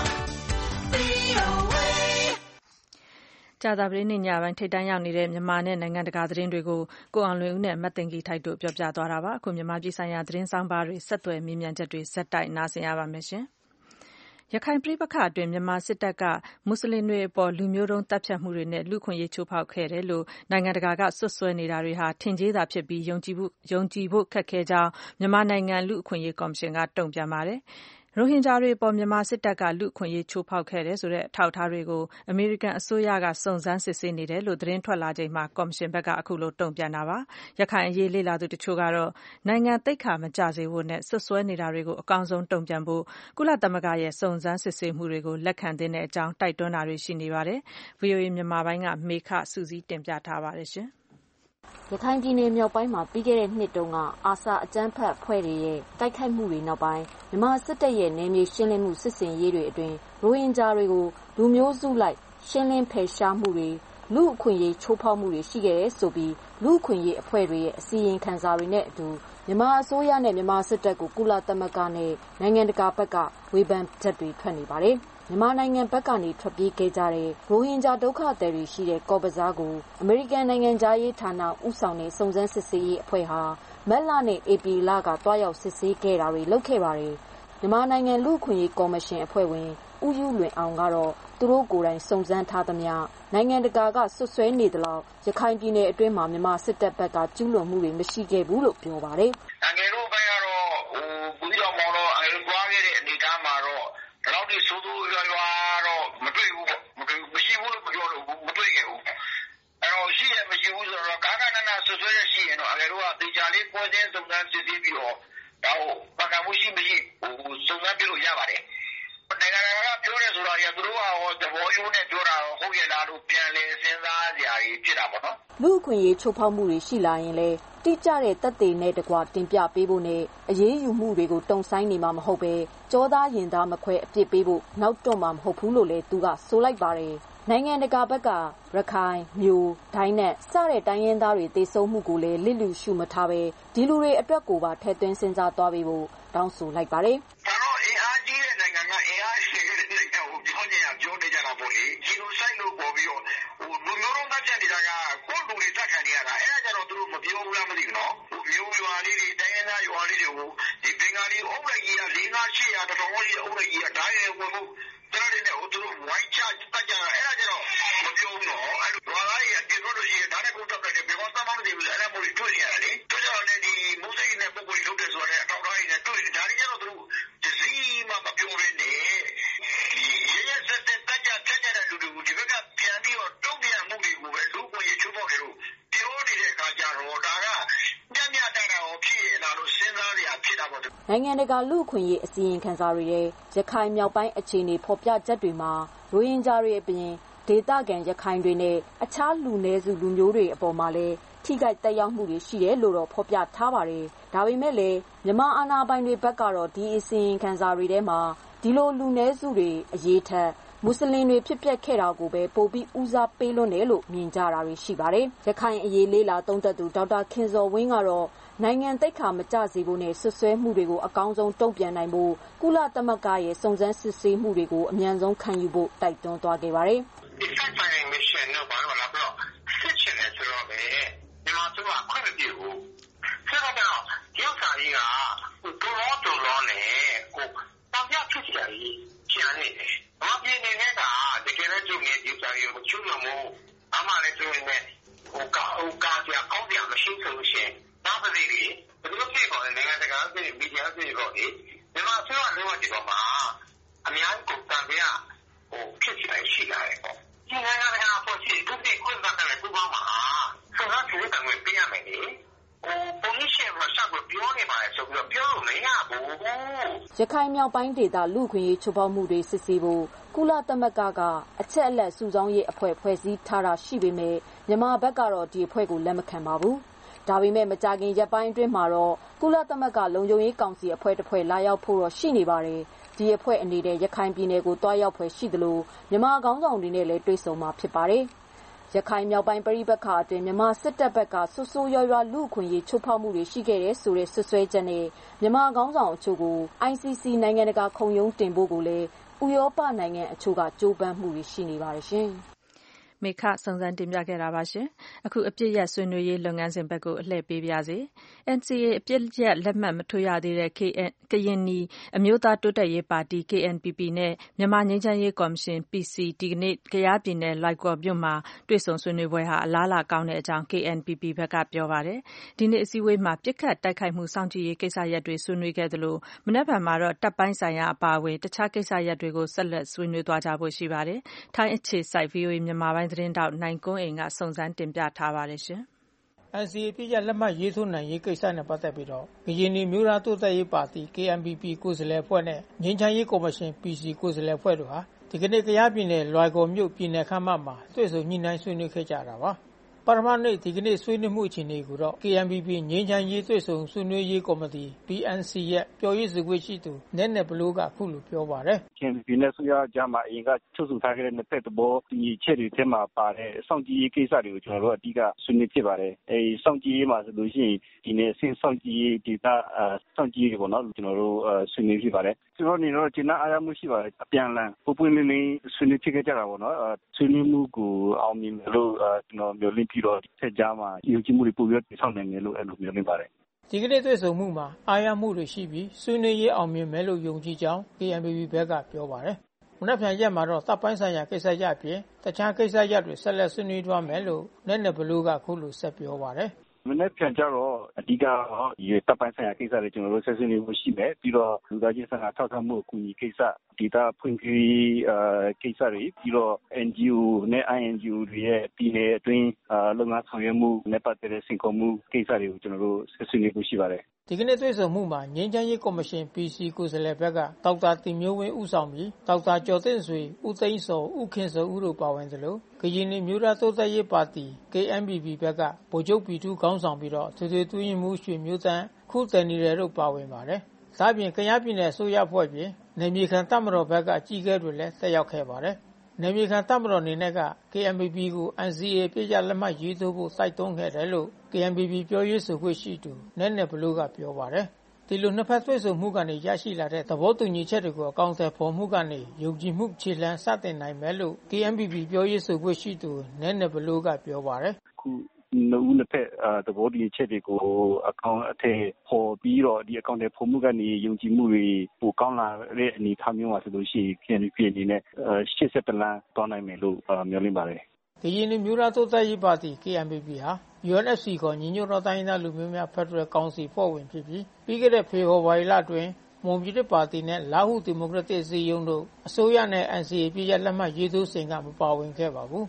Speaker 5: ကြာသပတေးနေ့ညပိုင်းထိပ်တန်းရောက်နေတဲ့မြန်မာနဲ့နိုင်ငံတကာသတင်းတွေကိုကိုအောင်လွင်ဦးနဲ့မတ်တင်ကြီးထိုက်တို့ပြောပြသွားတာပါအခုမြန်မာပြည်ဆိုင်ရာသတင်းဆောင်ပါတွေဆက်သွယ်မြင်းမြန်းချက်တွေဇက်တိုက်နားဆင်ရပါမယ်ရှင်ရခိုင်ပြည်ပခအတွင်းမြန်မာစစ်တပ်ကမွတ်စလင်တွေအပေါ်လူမျိုးတုံးတပ်ဖြတ်မှုတွေနဲ့လူခွင့်ရေးချိုးဖောက်ခဲ့တယ်လို့နိုင်ငံတကာကဆွဆွဲနေတာတွေဟာထင်ကြေးသာဖြစ်ပြီးယုံကြည်ဖို့ခက်ခဲကြောင်းမြန်မာနိုင်ငံလူအခွင့်ရေးကော်မရှင်ကတုံ့ပြန်ပါတယ်ရိုဟင်ဂျာတွေအပေါ်မြန်မာစစ်တပ်ကလူ့အခွင့်အရေးချိုးဖောက်ခဲ့တယ်ဆိုတဲ့အထောက်အထားတွေကိုအမေရိကန်အစိုးရကစုံစမ်းစစ်ဆေးနေတယ်လို့သတင်းထွက်လာချိန်မှာကော်မရှင်ဘက်ကအခုလိုတုံ့ပြန်တာပါ။ရခိုင်အရေးလေ့လာသူတချို့ကတော့နိုင်ငံသိက္ခာမကျစေဖို့နဲ့ဆွဆွဲနေတာတွေကိုအကောင်းဆုံးတုံ့ပြန်ဖို့ကုလသမဂ္ဂရဲ့စုံစမ်းစစ်ဆေးမှုတွေကိုလက်ခံသင့်တဲ့အကြောင်းတိုက်တွန်းတာတွေရှိနေပါတယ်။ VOA မြန်မာပိုင်းကမေခစုစည်းတင်ပြထားပါတယ်ရှင်။
Speaker 7: ရခိုင်ပြည်နယ်မြောက်ပိုင်းမှာပြီးခဲ့တဲ့နှစ်တုန်းကအာဆာအကြမ်းဖက်အဖွဲ့တွေရဲ့တိုက်ခိုက်မှုတွေနောက်ပိုင်းမြန်မာစစ်တပ်ရဲ့နယ်မြေရှင်းလင်းမှုစစ်ဆင်ရေးတွေအတွင်းရိုဟင်ဂျာတွေကိုလူမျိုးစုလိုက်ရှင်းလင်းဖယ်ရှားမှုတွေလူအခွင့်အရေးချိုးဖောက်မှုတွေရှိခဲ့တယ်ဆိုပြီးလူအခွင့်အရေးအဖွဲ့တွေရဲ့အစီရင်ခံစာတွေနဲ့အတူမြန်မာအစိုးရနဲ့မြန်မာစစ်တပ်ကိုကုလသမဂ္ဂနဲ့နိုင်ငံတကာဘက်ကဝေဖန်ချက်တွေထွက်နေပါတယ်။မြန်မာနိုင်ငံဘက်ကနေထွက်ပြေးခဲ့ကြတဲ့ရိုဟင်ဂျာဒုက္ခသည်တွေရှိတဲ့ကော့ဘဇားကိုအမေရိကန်နိုင်ငံသားရေးဌာနဦးဆောင်တဲ့စုံစမ်းစစ်ဆေးရေးအဖွဲ့ဟာမက်လနဲ့ဧပြီလကတွားရောက်စစ်ဆေးခဲ့တာတွေလုပ်ခဲ့ပါတယ်။မြန်မာနိုင်ငံလူ့အခွင့်အရေးကော်မရှင်အဖွဲ့ဝင်ဦးယူလွင်အောင်ကတော့သူတို့ကိုယ်တိုင်စုံစမ်းထားသမျှနိုင်ငံတကာကဆွဆွဲနေသလောက်ရခိုင်ပြည်နယ်အတွင်းမှာမြန်မာစစ်တပ်ဘက်ကကျူးလွန်မှုတွေမရှိခဲ့ဘူးလို့ပြောပါတယ်
Speaker 4: ။အငယ်တို့ဘက်ကတော့ဘူးတော်မော်တော့အဲတွားခဲ့တဲ့အနေအထားမှာတော့ဒီလောက်ဒီဆိုးဆိုးရွားရွားတော့မတွေ့ဘူးပေါ့မရှိဘူးလို့မပြောလို့မတွေ့ခဲ့ဘူးအဲ့တော့ရှိရမရှိဘူးဆိုတော့ကာကနနာဆွဆွဲရရှိရင်တော့အငယ်တို့ကတေချာလေးပွဲချင်းစုံစမ်းစစ်ဆေးပြီးတော့ဒါကိုပတ်ကမှုရှိမရှိစုံစမ်းပြလို့ရပါတယ်နိုင်ငံတော်ကပြောတယ်ဆိုတော့သူတို့ကဟောသဘောရိုးနဲ့ပြောတာဟုတ်ရဲ့လားလို့ပြန်လဲစဉ်းစားကြရဖြစ်တာပေါ့နော်
Speaker 7: လူအခွင့်အရေးချိုးဖောက်မှုတွေရှိလာရင်လေတိကျတဲ့တပ်တွေနဲ့တကွာတင်ပြပေးဖို့နဲ့အရေးယူမှုတွေကိုတုံ့ဆိုင်နေမှာမဟုတ်ပဲကြောသားရင်သားမခွဲအပြစ်ပေးဖို့နောက်တွန့်မှာမဟုတ်ဘူးလို့လည်းသူကဆိုလိုက်ပါတယ်နိုင်ငံတကာဘက်ကရခိုင်မျိုးဒိုင်းနဲ့စတဲ့တိုင်းရင်းသားတွေတေဆုံးမှုကိုလည်းလစ်လူရှုမထားပဲဒီလူတွေအတွက်ကိုပါထည့်သွင်းစဉ်းစားသွားပေးဖို့တောင်းဆိုလိုက်ပါတယ်
Speaker 4: ဒါတော့အင်အားကြီးတဲ့နိုင်ငံကအင်အားရှိတဲ့နိုင်ငံကိုပြောနေကြတာပေါ့လေဂျီနိုဆိုက်လို့ပေါ်ပြီးတော့လူမျိုးလုံးတက်ချက်နေတာကကိုယ်လူတွေတက်ခံနေရတာအဲ့ဒါကြတော့သူတို့မပြောဘူးလားမသိဘူးနော်မျိုးရွာလေးတွေတိုင်းရင်းသားရွာလေးတွေကိုဒီဘင်္ဂါလီအုပ်လိုက်ကြီးက4-5-800တောင်ကြီးအုပ်လိုက်ကြီးကဓာတ်ရဲဝင်ဖို့ကျွန်တော်
Speaker 7: နိုင်ငံတကာလူ့အခွင့်အရေးအစီရင်ခံစာတွေရဲ့ရခိုင်မြောက်ပိုင်းအခြေအနေဖော်ပြချက်တွေမှာရိုဟင်ဂျာတွေအပြင်ဒေသခံရခိုင်တွေနဲ့အခြားလူနည်းစုလူမျိုးတွေအပေါ်မှာလည်းထိခိုက်သက်ရောက်မှုတွေရှိတယ်လို့တော့ဖော်ပြထားပါတယ်။ဒါပေမဲ့လည်းမြန်မာအာဏာပိုင်တွေဘက်ကတော့ဒီအစီရင်ခံစာတွေထဲမှာဒီလိုလူနည်းစုတွေအရေးထက်မွတ်စလင်တွေဖြစ်ပျက်ခဲ့တာကိုပဲပိုပြီးဦးစားပေးလွန်းတယ်လို့မြင်ကြတာတွေရှိပါတယ်။ရခိုင်အရေးလေးလာသုံးသပ်သူဒေါက်တာခင်ဇော်ဝင်းကတော့နိုင်ငံသိက္ခာမကျစေဖို့နဲ့ဆွဆွဲမှုတွေကိုအကောင်းဆုံးတုံ့ပြန်နိုင်ဖို့ကုလသမဂ္ဂရဲ့စုံစမ်းစစ်ဆေးမှုတွေကိုအမြန်ဆုံးခံယူဖို့တိုက်တွန်းသွားခဲ့ပါတယ်။
Speaker 4: ဒီဆက်ပိုင်းမရှင်တော့ဘာလို့လဲဆိုတော့စစ်ချင်တယ်ဆိုတော့ပဲမြန်မာသူကခွင့်မပြုဘူး။ဆိုတော့ရုပ်စာကြီးကတော်တော်နဲ့တောင်ပြဖြစ်ချင်ကြံနေတယ်။ဘာဖြစ်နေလဲကတကယ်လည်းကျုပ်နေဒီစာကြီးကိုချုံလို့မို့အမှလည်းဆိုရင်လည်းကာပြကောင်းပြမရှိဆိုလို့ရှိရင်နောက်တစ်နေ့ဘယ်လိုဖြစ်ပေါ်လဲနိုင်ငံတကာပြည်မီဒီယာပြည်ပေါ်လေမြန်မာဆိုတော့လုံးဝဒီပေါ်မှာအများကြီးတန်ပြဖြစ်ချင်ရှိလာတယ်ပေါ့။ဒီနိုင်ငံတကာအဖွဲ့အစည်းသူတွေခွင့်သားတယ်ပူပေါင်းမှာဆိုတော့ဒီတံငွေပေးရမယ်လေ။ပုံရိပ်ရှင်မှာဆက်ပြီးပြောနေပါတယ်ဆိုပြီးတော့ပြောလို့မရဘူး
Speaker 7: ။ရခိုင်မြောက်ပိုင်းဒေသလူ့အခွင့်အရေးချိုးဖောက်မှုတွေစစ်ဆေးဖို့ကုလသမဂ္ဂကအချက်အလက်စုဆောင်းရေးအဖွဲ့ဖွဲ့စည်းထားတာရှိပေမဲ့မြန်မာဘက်ကတော့ဒီအဖွဲ့ကိုလက်မခံပါဘူး။ဒါပေမဲ့မကြာခင်ရက်ပိုင်းအတွင်းမှာတော့ကုလသမဂ္ဂလုံခြုံရေးကောင်စီအဖွဲ့တစ်ဖွဲ့လာရောက်ဖို့တော့ရှိနေပါတယ်။ဒီအဖွဲ့အနေနဲ့ရခိုင်ပြည်နယ်ကိုတွားရောက်ဖွယ်ရှိသလိုမြန်မာခေါင်းဆောင်တွေနဲ့လည်းတွေ့ဆုံမှာဖြစ်ပါတယ်။ရခိုင်မြောက်ပိုင်းပြည်ပခါအတွင်းမြန်မာစစ်တပ်ဘက်ကဆူဆူရွရွလူ့အခွင့်အရေးချိုးဖောက်မှုတွေရှိခဲ့တဲ့ဆိုတဲ့ဆွဆွဲချက်နဲ့မြန်မာခေါင်းဆောင်အချို့ကို ICC နိုင်ငံတကာခုံရုံးတင်ဖို့ကိုလည်းဥရောပနိုင်ငံအချို့ကကြိုးပမ်းမှုတွေရှိနေပါတယ်ရှင်။
Speaker 2: မေခစုံစမ်းတင်ပြခဲ့တာပါရှင်။အခုအပြစ်ရက်ဆွေးနွေးရေးလုပ်ငန်းစဉ်ဘက်ကိုအလှည့်ပေးပါစေ။ NCA အပြစ်ရက်လက်မှတ်မထိုးရသေးတဲ့ကရင်နီအမျိုးသားတိုးတက်ရေးပါတီ KNPP နဲ့မြန်မာငြိမ်းချမ်းရေးကော်မရှင် PC ဒီကနေ့ကယားပြည်နယ်လွိုင်ကော်မြို့မှာတွေ့ဆုံဆွေးနွေးပွဲဟာအလားအလာကောင်းတဲ့အကြောင်း KNPP ဘက်ကပြောပါတယ်။ဒီနေ့အစည်းအဝေးမှာပစ်ခတ်တိုက်ခိုက်မှုစောင့်ကြည့်ရေးကိစ္စရပ်တွေဆွေးနွေးခဲ့သလိုမနက်ဖြန်မှာတော့တပ်ပိုင်းဆိုင်ရာအပါအဝင်တခြားကိစ္စရပ်တွေကိုဆက်လက်ဆွေးနွေးသွားကြဖို့ရှိပါတယ်။ထိုင်းအခြေစိုက် VOA မြန်မာပိုင်းသတင်းတောက်နိုင်ကွန်းအိမ်ကစုံစမ်းတင်ပြထားပါတယ်ရှင်
Speaker 8: ။ NCA ပြည့်ရလက်မှတ်ရေးထိုးနိုင်ရေးကိစ္စနဲ့ပတ်သက်ပြီးတော့ကရင်နီမျိုးသားတိုးတက်ရေးပါတီ KNPP ကိုယ်စားလှယ်အဖွဲ့နဲ့ငြိမ်းချမ်းရေးကော်မရှင် PC ကိုယ်စားလှယ်အဖွဲ့တို့ဟာဒီကနေ့ကယားပြည်နယ်လွိုင်ကော်မြို့ပြည်နယ်ခမ်းမမှာတွေ့ဆုံညှိနှိုင်းဆွေးနွေးခဲ့ကြတာပါပထမနေ့ဒီကနေ့ဆွေးနွေးမှုအခြေအနေကိုတော့ KNPP ငြိမ်းချမ်းရေးတွေ့ဆုံဆွေးနွေးရေးကော်မတီ PNC ရဲ့ပြောရေးဆိုခွင့်ရှိသူနည်းနည်းဘလို့ကအခုလိုပြောပါတယ်
Speaker 9: ။ KNPP နဲ့ဆိုရကြမှာအရင်ကချုပ်ဆိုထားခဲ့တဲ့နှစ်သက်သဘောဒီချက်တွေထဲမှာပါတဲ့စောင့်ကြည့်ရေးကိစ္စတွေကိုကျွန်တော်တို့အဓိကဆွေးနွေးဖြစ်ပါတယ်။အဲဒီစောင့်ကြည့်ရေးမှာဆိုလို့ရှိရင်ဒီနေ့အဆင့်စောင့်ကြည့်ရေးဒေသစောင့်ကြည့်ရေးပေါ့နော်ကျွန်တော်တို့ဆွေးနွေးဖြစ်ပါတယ်။ကျွန်တော်နေတော့ကျင်းအားရမှုရှိပါတယ်အပြန်လန်ပွင့်လင်းလင်းဆွေးနွေးဖြစ်ခဲ့ကြတာပေါ့နော်။ဆွေးနွေးမှုကိုအောင်မြင်လို့ကျွန်တော်မျိုးလင်းပြီးတော့ဆက်ကြမှာယုံကြည်မှုတွေပို့ပြီးတည်ဆောက်နိုင်တယ်လို့အဲ့လိုမျိုးနေပါတယ်
Speaker 8: ဒီကနေ့တွေ့ဆုံမှုမှာအားရမှုတွေရှိပြီးဆွေးနွေးရေးအောင်မြင်မယ်လို့ယုံကြည်ကြောင်း KNPP ဘက်ကပြောပါတယ်မနက်ဖြန်ရက်မှာတော့တပ်ပိုင်းဆိုင်ရာကိစ္စရပ်အပြင်တခြားကိစ္စရပ်တွေဆက်လက်ဆွေးနွေးသွားမယ်လို့နည်းနည်းဘလို့ကအခုလိုဆက်ပြောပါတယ်
Speaker 9: မနေ့ပြန်ကြတော့အဓိကတော့ဒီတပ်ပိုင်းဆိုင်ရာကိစ္စတွေကျွန်တော်တို့ဆက်ဆွေးနွေးဖို့ရှိမယ်ပြီးတော့လူသားချင်းစာနာထောက်ထားမှုအကူအညီကိစ္စဒေတာဖွံ့ဖြိုးရေးကိစ္စတွေပြီးတော့ NGO နဲ့ INGO တွေရဲ့ပြည်နယ်အတွင်းလုပ်ငန်းဆောင်ရွက်မှုနဲ့ပတ်သက်တဲ့စင်ကုန်မှုကိစ္စတွေကိုကျွန်တော်တို့ဆက်ဆွေးနွေးဖို့ရှိပါတယ်
Speaker 8: ဒီကနေ့တွေ့ဆုံမှုမှာငြိမ်းချမ်းရေးကော်မရှင် PC ကိုယ်စားလှယ်ဘက်ကဒေါက်တာတင်မျိုးဝင်းဦးဆောင်ပြီးဒေါက်တာကျော်သိန်းဆွေဦးသိန်းစောဦးခင်စောဦးတို့ပါဝင်သလိုကရင်နီမျိုးသားတိုးတက်ရေးပါတီ KNPP ဘက်ကဗိုလ်ချုပ်ပြည်သူခေါင်းဆောင်ပြီးတော့ထွေထွေတွင်းမှုရွှေမျိုးတန်းခုတည်နေတယ်လို့ပါဝင်ပါတယ်။ဒါပြင်ကယားပြည်နယ်ဆိုရဖွဲ့ပြင်နေမြေခံတပ်မတော်ဘက်ကအကြီးအကဲတွေလည်းတက်ရောက်ခဲ့ပါတယ်။နေမြေခံတပ်မတော်အနေနဲ့က KNPP ကို NCA ပြည့်ရလက်မှတ်ရေးထိုးဖို့စိုက်တွန်းခဲ့တယ်လို့ KNPP ပြောရေးဆိုခွင့်ရှိသူနည်းနည်းဘလို့ကပြောပါတယ်။ဒီလိုနှစ်ဖက်တွေ့ဆုံမှုကနေရရှိလာတဲ့သဘောတူညီချက်တွေကိုအကောင့်အထည်ဖော်မှုကနေယုံကြည်မှုခြေလှမ်းစတင်နိုင်မယ်လို့ KNPP ပြောရေးဆိုခွင့်ရှိသူနည်းနည်းဘလို့ကပြောပါတယ်
Speaker 9: ။ခုနှစ်ဖက်သဘောတူညီချက်တွေကိုအကောင့်အထည်ဖော်ပြီးတော့ဒီအကောင့်တွေဖော်မှုကနေယုံကြည်မှုတွေပိုကောင်းလာတဲ့အနေအထားမျိုးပါဆိုလို့ရှိရင် KNPP အနေနဲ့ရှေ့ဆက်တလန်းတောင်းနိုင်မယ်လို့မျှော်လင့်ပါတယ်
Speaker 8: ကရင်နီမျိုးသားတိုးတက်ရေးပါတီ KNPP ဟာ UNFC ခေါ်ညီညွတ်သောတိုင်းရင်းသားလူမျိုးများဖက်ဒရယ်ကောင်စီဖွဲ့ဝင်ဖြစ်ပြီးပြီးခဲ့တဲ့ဖေဖော်ဝါရီလအတွင်းမွန်ပြည်သစ်ပါတီနဲ့လာဟုဒီမိုကရက်တစ်အစည်းအရုံးတို့အစိုးရနဲ့ NCA ပြည့်ရလက်မှတ်ရေးထိုးစဉ်ကမပါဝင်ခဲ့ပါဘူး။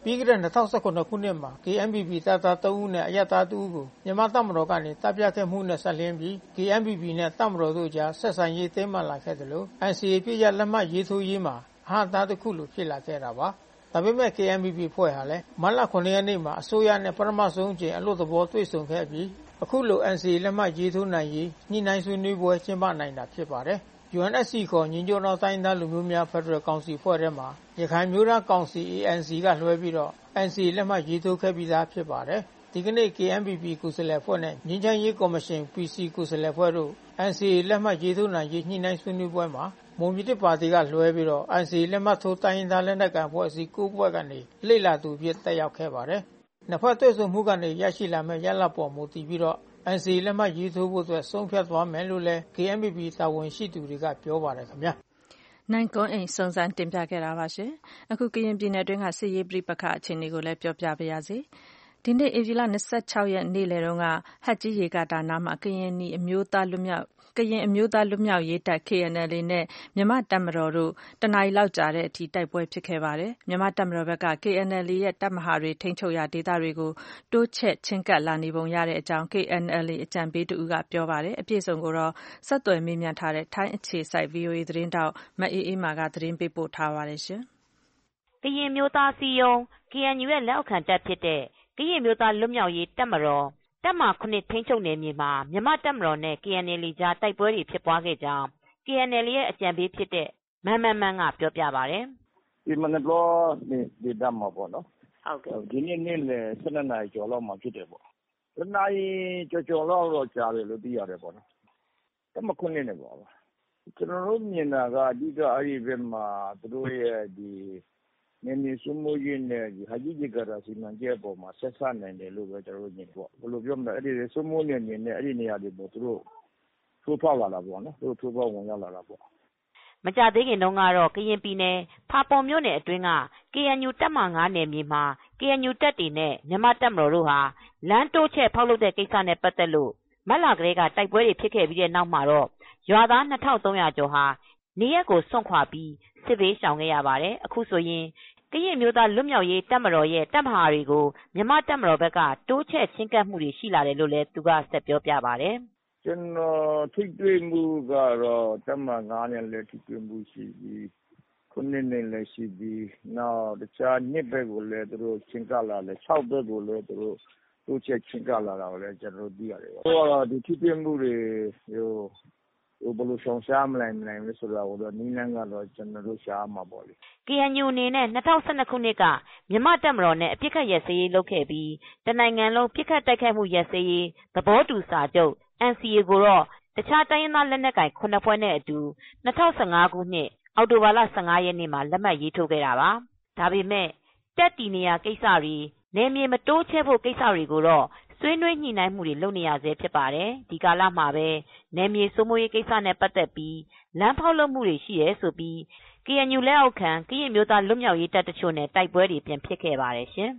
Speaker 8: ပြီးခဲ့တဲ့2019ခုနှစ်မှာ KNPP တပ်သား3ဦးနဲ့အရပ်သား2ဦးကိုမြန်မာတပ်မတော်ကနေတပ်ဖြတ်ခဲ့မှုနဲ့ဆက်လျင်းပြီး KNPP နဲ့တပ်မတော်တို့ကြားဆက်ဆံရေးတင်းမာလာခဲ့တယ်လို့ NCA ပြည့်ရလက်မှတ်ရေးထိုးရေးမှာအဟန့်အတားတစ်ခုလိုဖြစ်လာခဲ့တာပါ။ဒါပေမဲ့ KNPP ဖွဲ့ဟာလည်းမတ်လ9ရက်နေ့မှာအစိုးရနဲ့ပထမဆုံးအကြိမ်အလို့သဘောတွေ့ဆုံခဲ့ပြီးအခုလို NCA လက်မှတ်ရေးထိုးနိုင်ရေးညှိနှိုင်းဆွေးနွေးပွဲကျင်းပနိုင်တာဖြစ်ပါတယ်။ UNSC ခေါ်ညီညွတ်သောတိုင်းသားလူမျိုးများဖက်ဒရယ်ကောင်စီဖွဲ့ထဲမှာရခိုင်မျိုးသားကောင်စီ ANC ကလွှဲပြီးတော့ NCA လက်မှတ်ရေးထိုးခဲ့ပြီးသားဖြစ်ပါတယ်။ဒီကနေ့ KNPP ကိုယ်စားလှယ်ဖွဲ့နဲ့ငြိမ်းချမ်းရေးကော်မရှင် PC ကိုယ်စားလှယ်ဖွဲ့တို့ NCA လက်မှတ်ရေးထိုးနိုင်ရေးညှိနှိုင်းဆွေးနွေးပွဲမှာမွန်ပြည်သစ်ပါတီကလွှဲပြီးတော့ NCA လက်မှတ်ထိုးတိုင်းရင်းသားလက်နက်ကိုင်အဖွဲ့အစည်း9ဖွဲ့ကနေလေ့လာသူအဖြစ်တက်ရောက်ခဲ့ပါတယ်။နှစ်ဖက်တွေ့ဆုံမှုကနေရရှိလာမဲ့ရလဒ်ပေါ်မူတည်ပြီးတော့ NCA လက်မှတ်ရေးထိုးဖို့အတွက်ဆုံးဖြတ်သွားမယ်လို့လည်း KNPP တာဝန်ရှိသူတွေကပြောပါတယ်ခင်ဗျာ
Speaker 2: ။နိုင်ကွန်းအိမ်စုံစမ်းတင်ပြခဲ့တာပါရှင်။အခုကရင်ပြည်နယ်တွင်းကစစ်ရေးပြဋိပက္ခအခြေအနေကိုလည်းပြောပြပါရစေ။ဒီနေ့ဧပြီလ26ရက်နေ့လယ်တုန်းကဟတ်ကြီးရေကာတာနားမှာကရင်အမျိုးသားလွတ်မြောက်ရေးတပ် KNLA နဲ့မြန်မာ့တပ်မတော်တို့တနာရီလောက်ကြာတဲ့အထိတိုက်ပွဲဖြစ်ခဲ့ပါတယ်။မြန်မာ့တပ်မတော်ဘက်က KNLA ရဲ့တပ်မဟာတွေထိန်းချုပ်ရာဒေသတွေကိုတိုးချဲ့ချဉ်းကပ်လာနေပုံရတဲ့အကြောင်း KNLA အကြံပေးတဦးကပြောပါတယ်။အပြည့်အစုံကိုတော့ဆက်သွယ်မေးမြန်းထားတဲ့ထိုင်းအခြေစိုက် VOA သတင်းတောက်မအေးအေးမာကသတင်းပေးပို့ထားပါတယ်ရှင်
Speaker 10: ။ကရင်မျိုးသားစီယုံ KNU ရဲ့လက်အောက်ခံတပ်ဖြစ်တဲ့ကရင်မျိုးသားလွတ်မြောက်ရေးတပ်မတော်တပ်မဟာ9ထိန်းချုပ်နယ်မြေမှာမြန်မာ့တပ်မတော်နဲ့ KNLA ကြားတိုက်ပွဲတွေဖြစ်ပွားခဲ့ကြောင်း KNLA ရဲ့အကြံပေးဖြစ်တဲ့မန်းကပြောပြပါတယ်
Speaker 9: ။ဒီမနက်တော့ဒီတပ်မှာပေါ့နော်။ဟုတ်ကဲ့။ဒီနေ့နေ့လယ်12နာရီကျော်လောက်မှာဖြစ်တယ်ပေါ့။တနာရီကျော်လောက်တော့ကြာတယ်လို့သိရတယ်ပေါ့နော်။တပ်မ9နဲ့ပေါ့။ကျွန်တော်တို့မြင်တာကအဓိကအဲ့ဒီဘက်မှာသူတို့ရဲ့ဒီနေနေစုမှုရင်းနဲ့ဒီဟာကြီးကရာစီမံချက်ပေါ်မှာဆက်ဆံနိုင်တယ်လို့ပဲကျွန်တော်တို့မြင်ပေါ့ဘယ်လိုပြောမလဲအဲ့ဒီစုမှုနေနဲ့အဲ့ဒီနေရာတွေပေါ်သူတို့ထိုးဖောက်လာတာပေါ့နော်သူတို့ထိုးဖောက်ဝင်ရောက်လာတာပေါ့
Speaker 10: မကြသေးခင်တုန်းကတော့ကရင်ပြည်နယ်ဖာပွန်မြို့နယ်အတွင်းက KNU တပ်မဟာ9နယ်မြေမှာ KNU တပ်တွေနဲ့မြန်မာတပ်မတော်တို့ဟာလမ်းတိုးချဲ့ဖောက်လုပ်တဲ့ကိစ္စနဲ့ပတ်သက်လို့မတ်လကလေးကတိုက်ပွဲတွေဖြစ်ခဲ့ပြီးတဲ့နောက်မှာတော့ရွာသား2300ကျော်ဟာနေရက်ကိုစွန့်ခွာပြီးစစ်ဘေးရှောင်ခဲ့ရပါတယ်အခုဆိုရင်ကရင်မျိုးသားလွတ်မြောက်ရေးတပ်မတော်ရဲ့တပ်မဟာတွေကိုမြန်မာတပ်မတော်ဘက်ကတိုးချဲ့ချင်းကပ်မှုတွေရှိလာတယ်လို့လည်းသူကဆက်ပြောပြပါတယ်
Speaker 9: ကျွန်တော်ထိတွေ့မှုကတော့တပ်မဟာ9နဲ့လည်းထိတွေ့မှုရှိပြီးခုနှစ်နဲ့လည်းရှိပြီးနောက်တခြားနှစ်ဘက်ကိုလည်းသူတို့ချင်းကပ်လာတယ်6ဘက်ကိုလည်းသူတို့တိုးချဲ့ချင်းကပ်လာတာကိုလည်းကျွန်တော်သိရတယ်ပေါ့ဟိုကတော့ဒီထိတွေ့မှုတွေဘယ်လိုဆောင်ရှားမနိုင်လဲဆိုတာကိုတော့နီးလန်းကတော့ကျွန်တော်တို့ရှားမှာပေါ့လေ
Speaker 10: KNU အနေနဲ့2012ခုနှစ်ကမြန်မာတပ်မတော်နဲ့အပစ်ခတ်ရပ်စဲရေးလုပ်ခဲ့ပြီးတနိုင်ငံလုံးပစ်ခတ်တိုက်ခိုက်မှုရပ်စဲရေးသဘောတူစာချုပ် NCA ကိုတော့တခြားတိုင်းရင်းသားလက်နက်ကိုင်9ဖွဲ့နဲ့အတူ2015ခုနှစ်အောက်တိုဘာလ15ရက်နေ့မှာလက်မှတ်ရေးထိုးခဲ့တာပါဒါပေမဲ့တပ်တည်နေရာကိစ္စတွေနယ်မြေမတိုးချဲ့ဖို့ကိစ္စတွေကိုတော့ဆွေးနွေးညှိနှိုင်းမှုတွေလုပ်နေရဆဲဖြစ်ပါတယ်ဒီကာလမှာပဲနယ်မြေစိုးမိုးရေးကိစ္စနဲ့ပတ်သက်ပြီးလမ်းဖောက်လုပ်မှုတွေရှိရဲဆိုပြီး KNU လက်အောက်ခံကရင်မျိုးသားလွတ်မြောက်ရေးတပ်တချို့နဲ့တိုက်ပွဲတွေပြန်ဖြစ်ခဲ့ပါတယ်ရှင်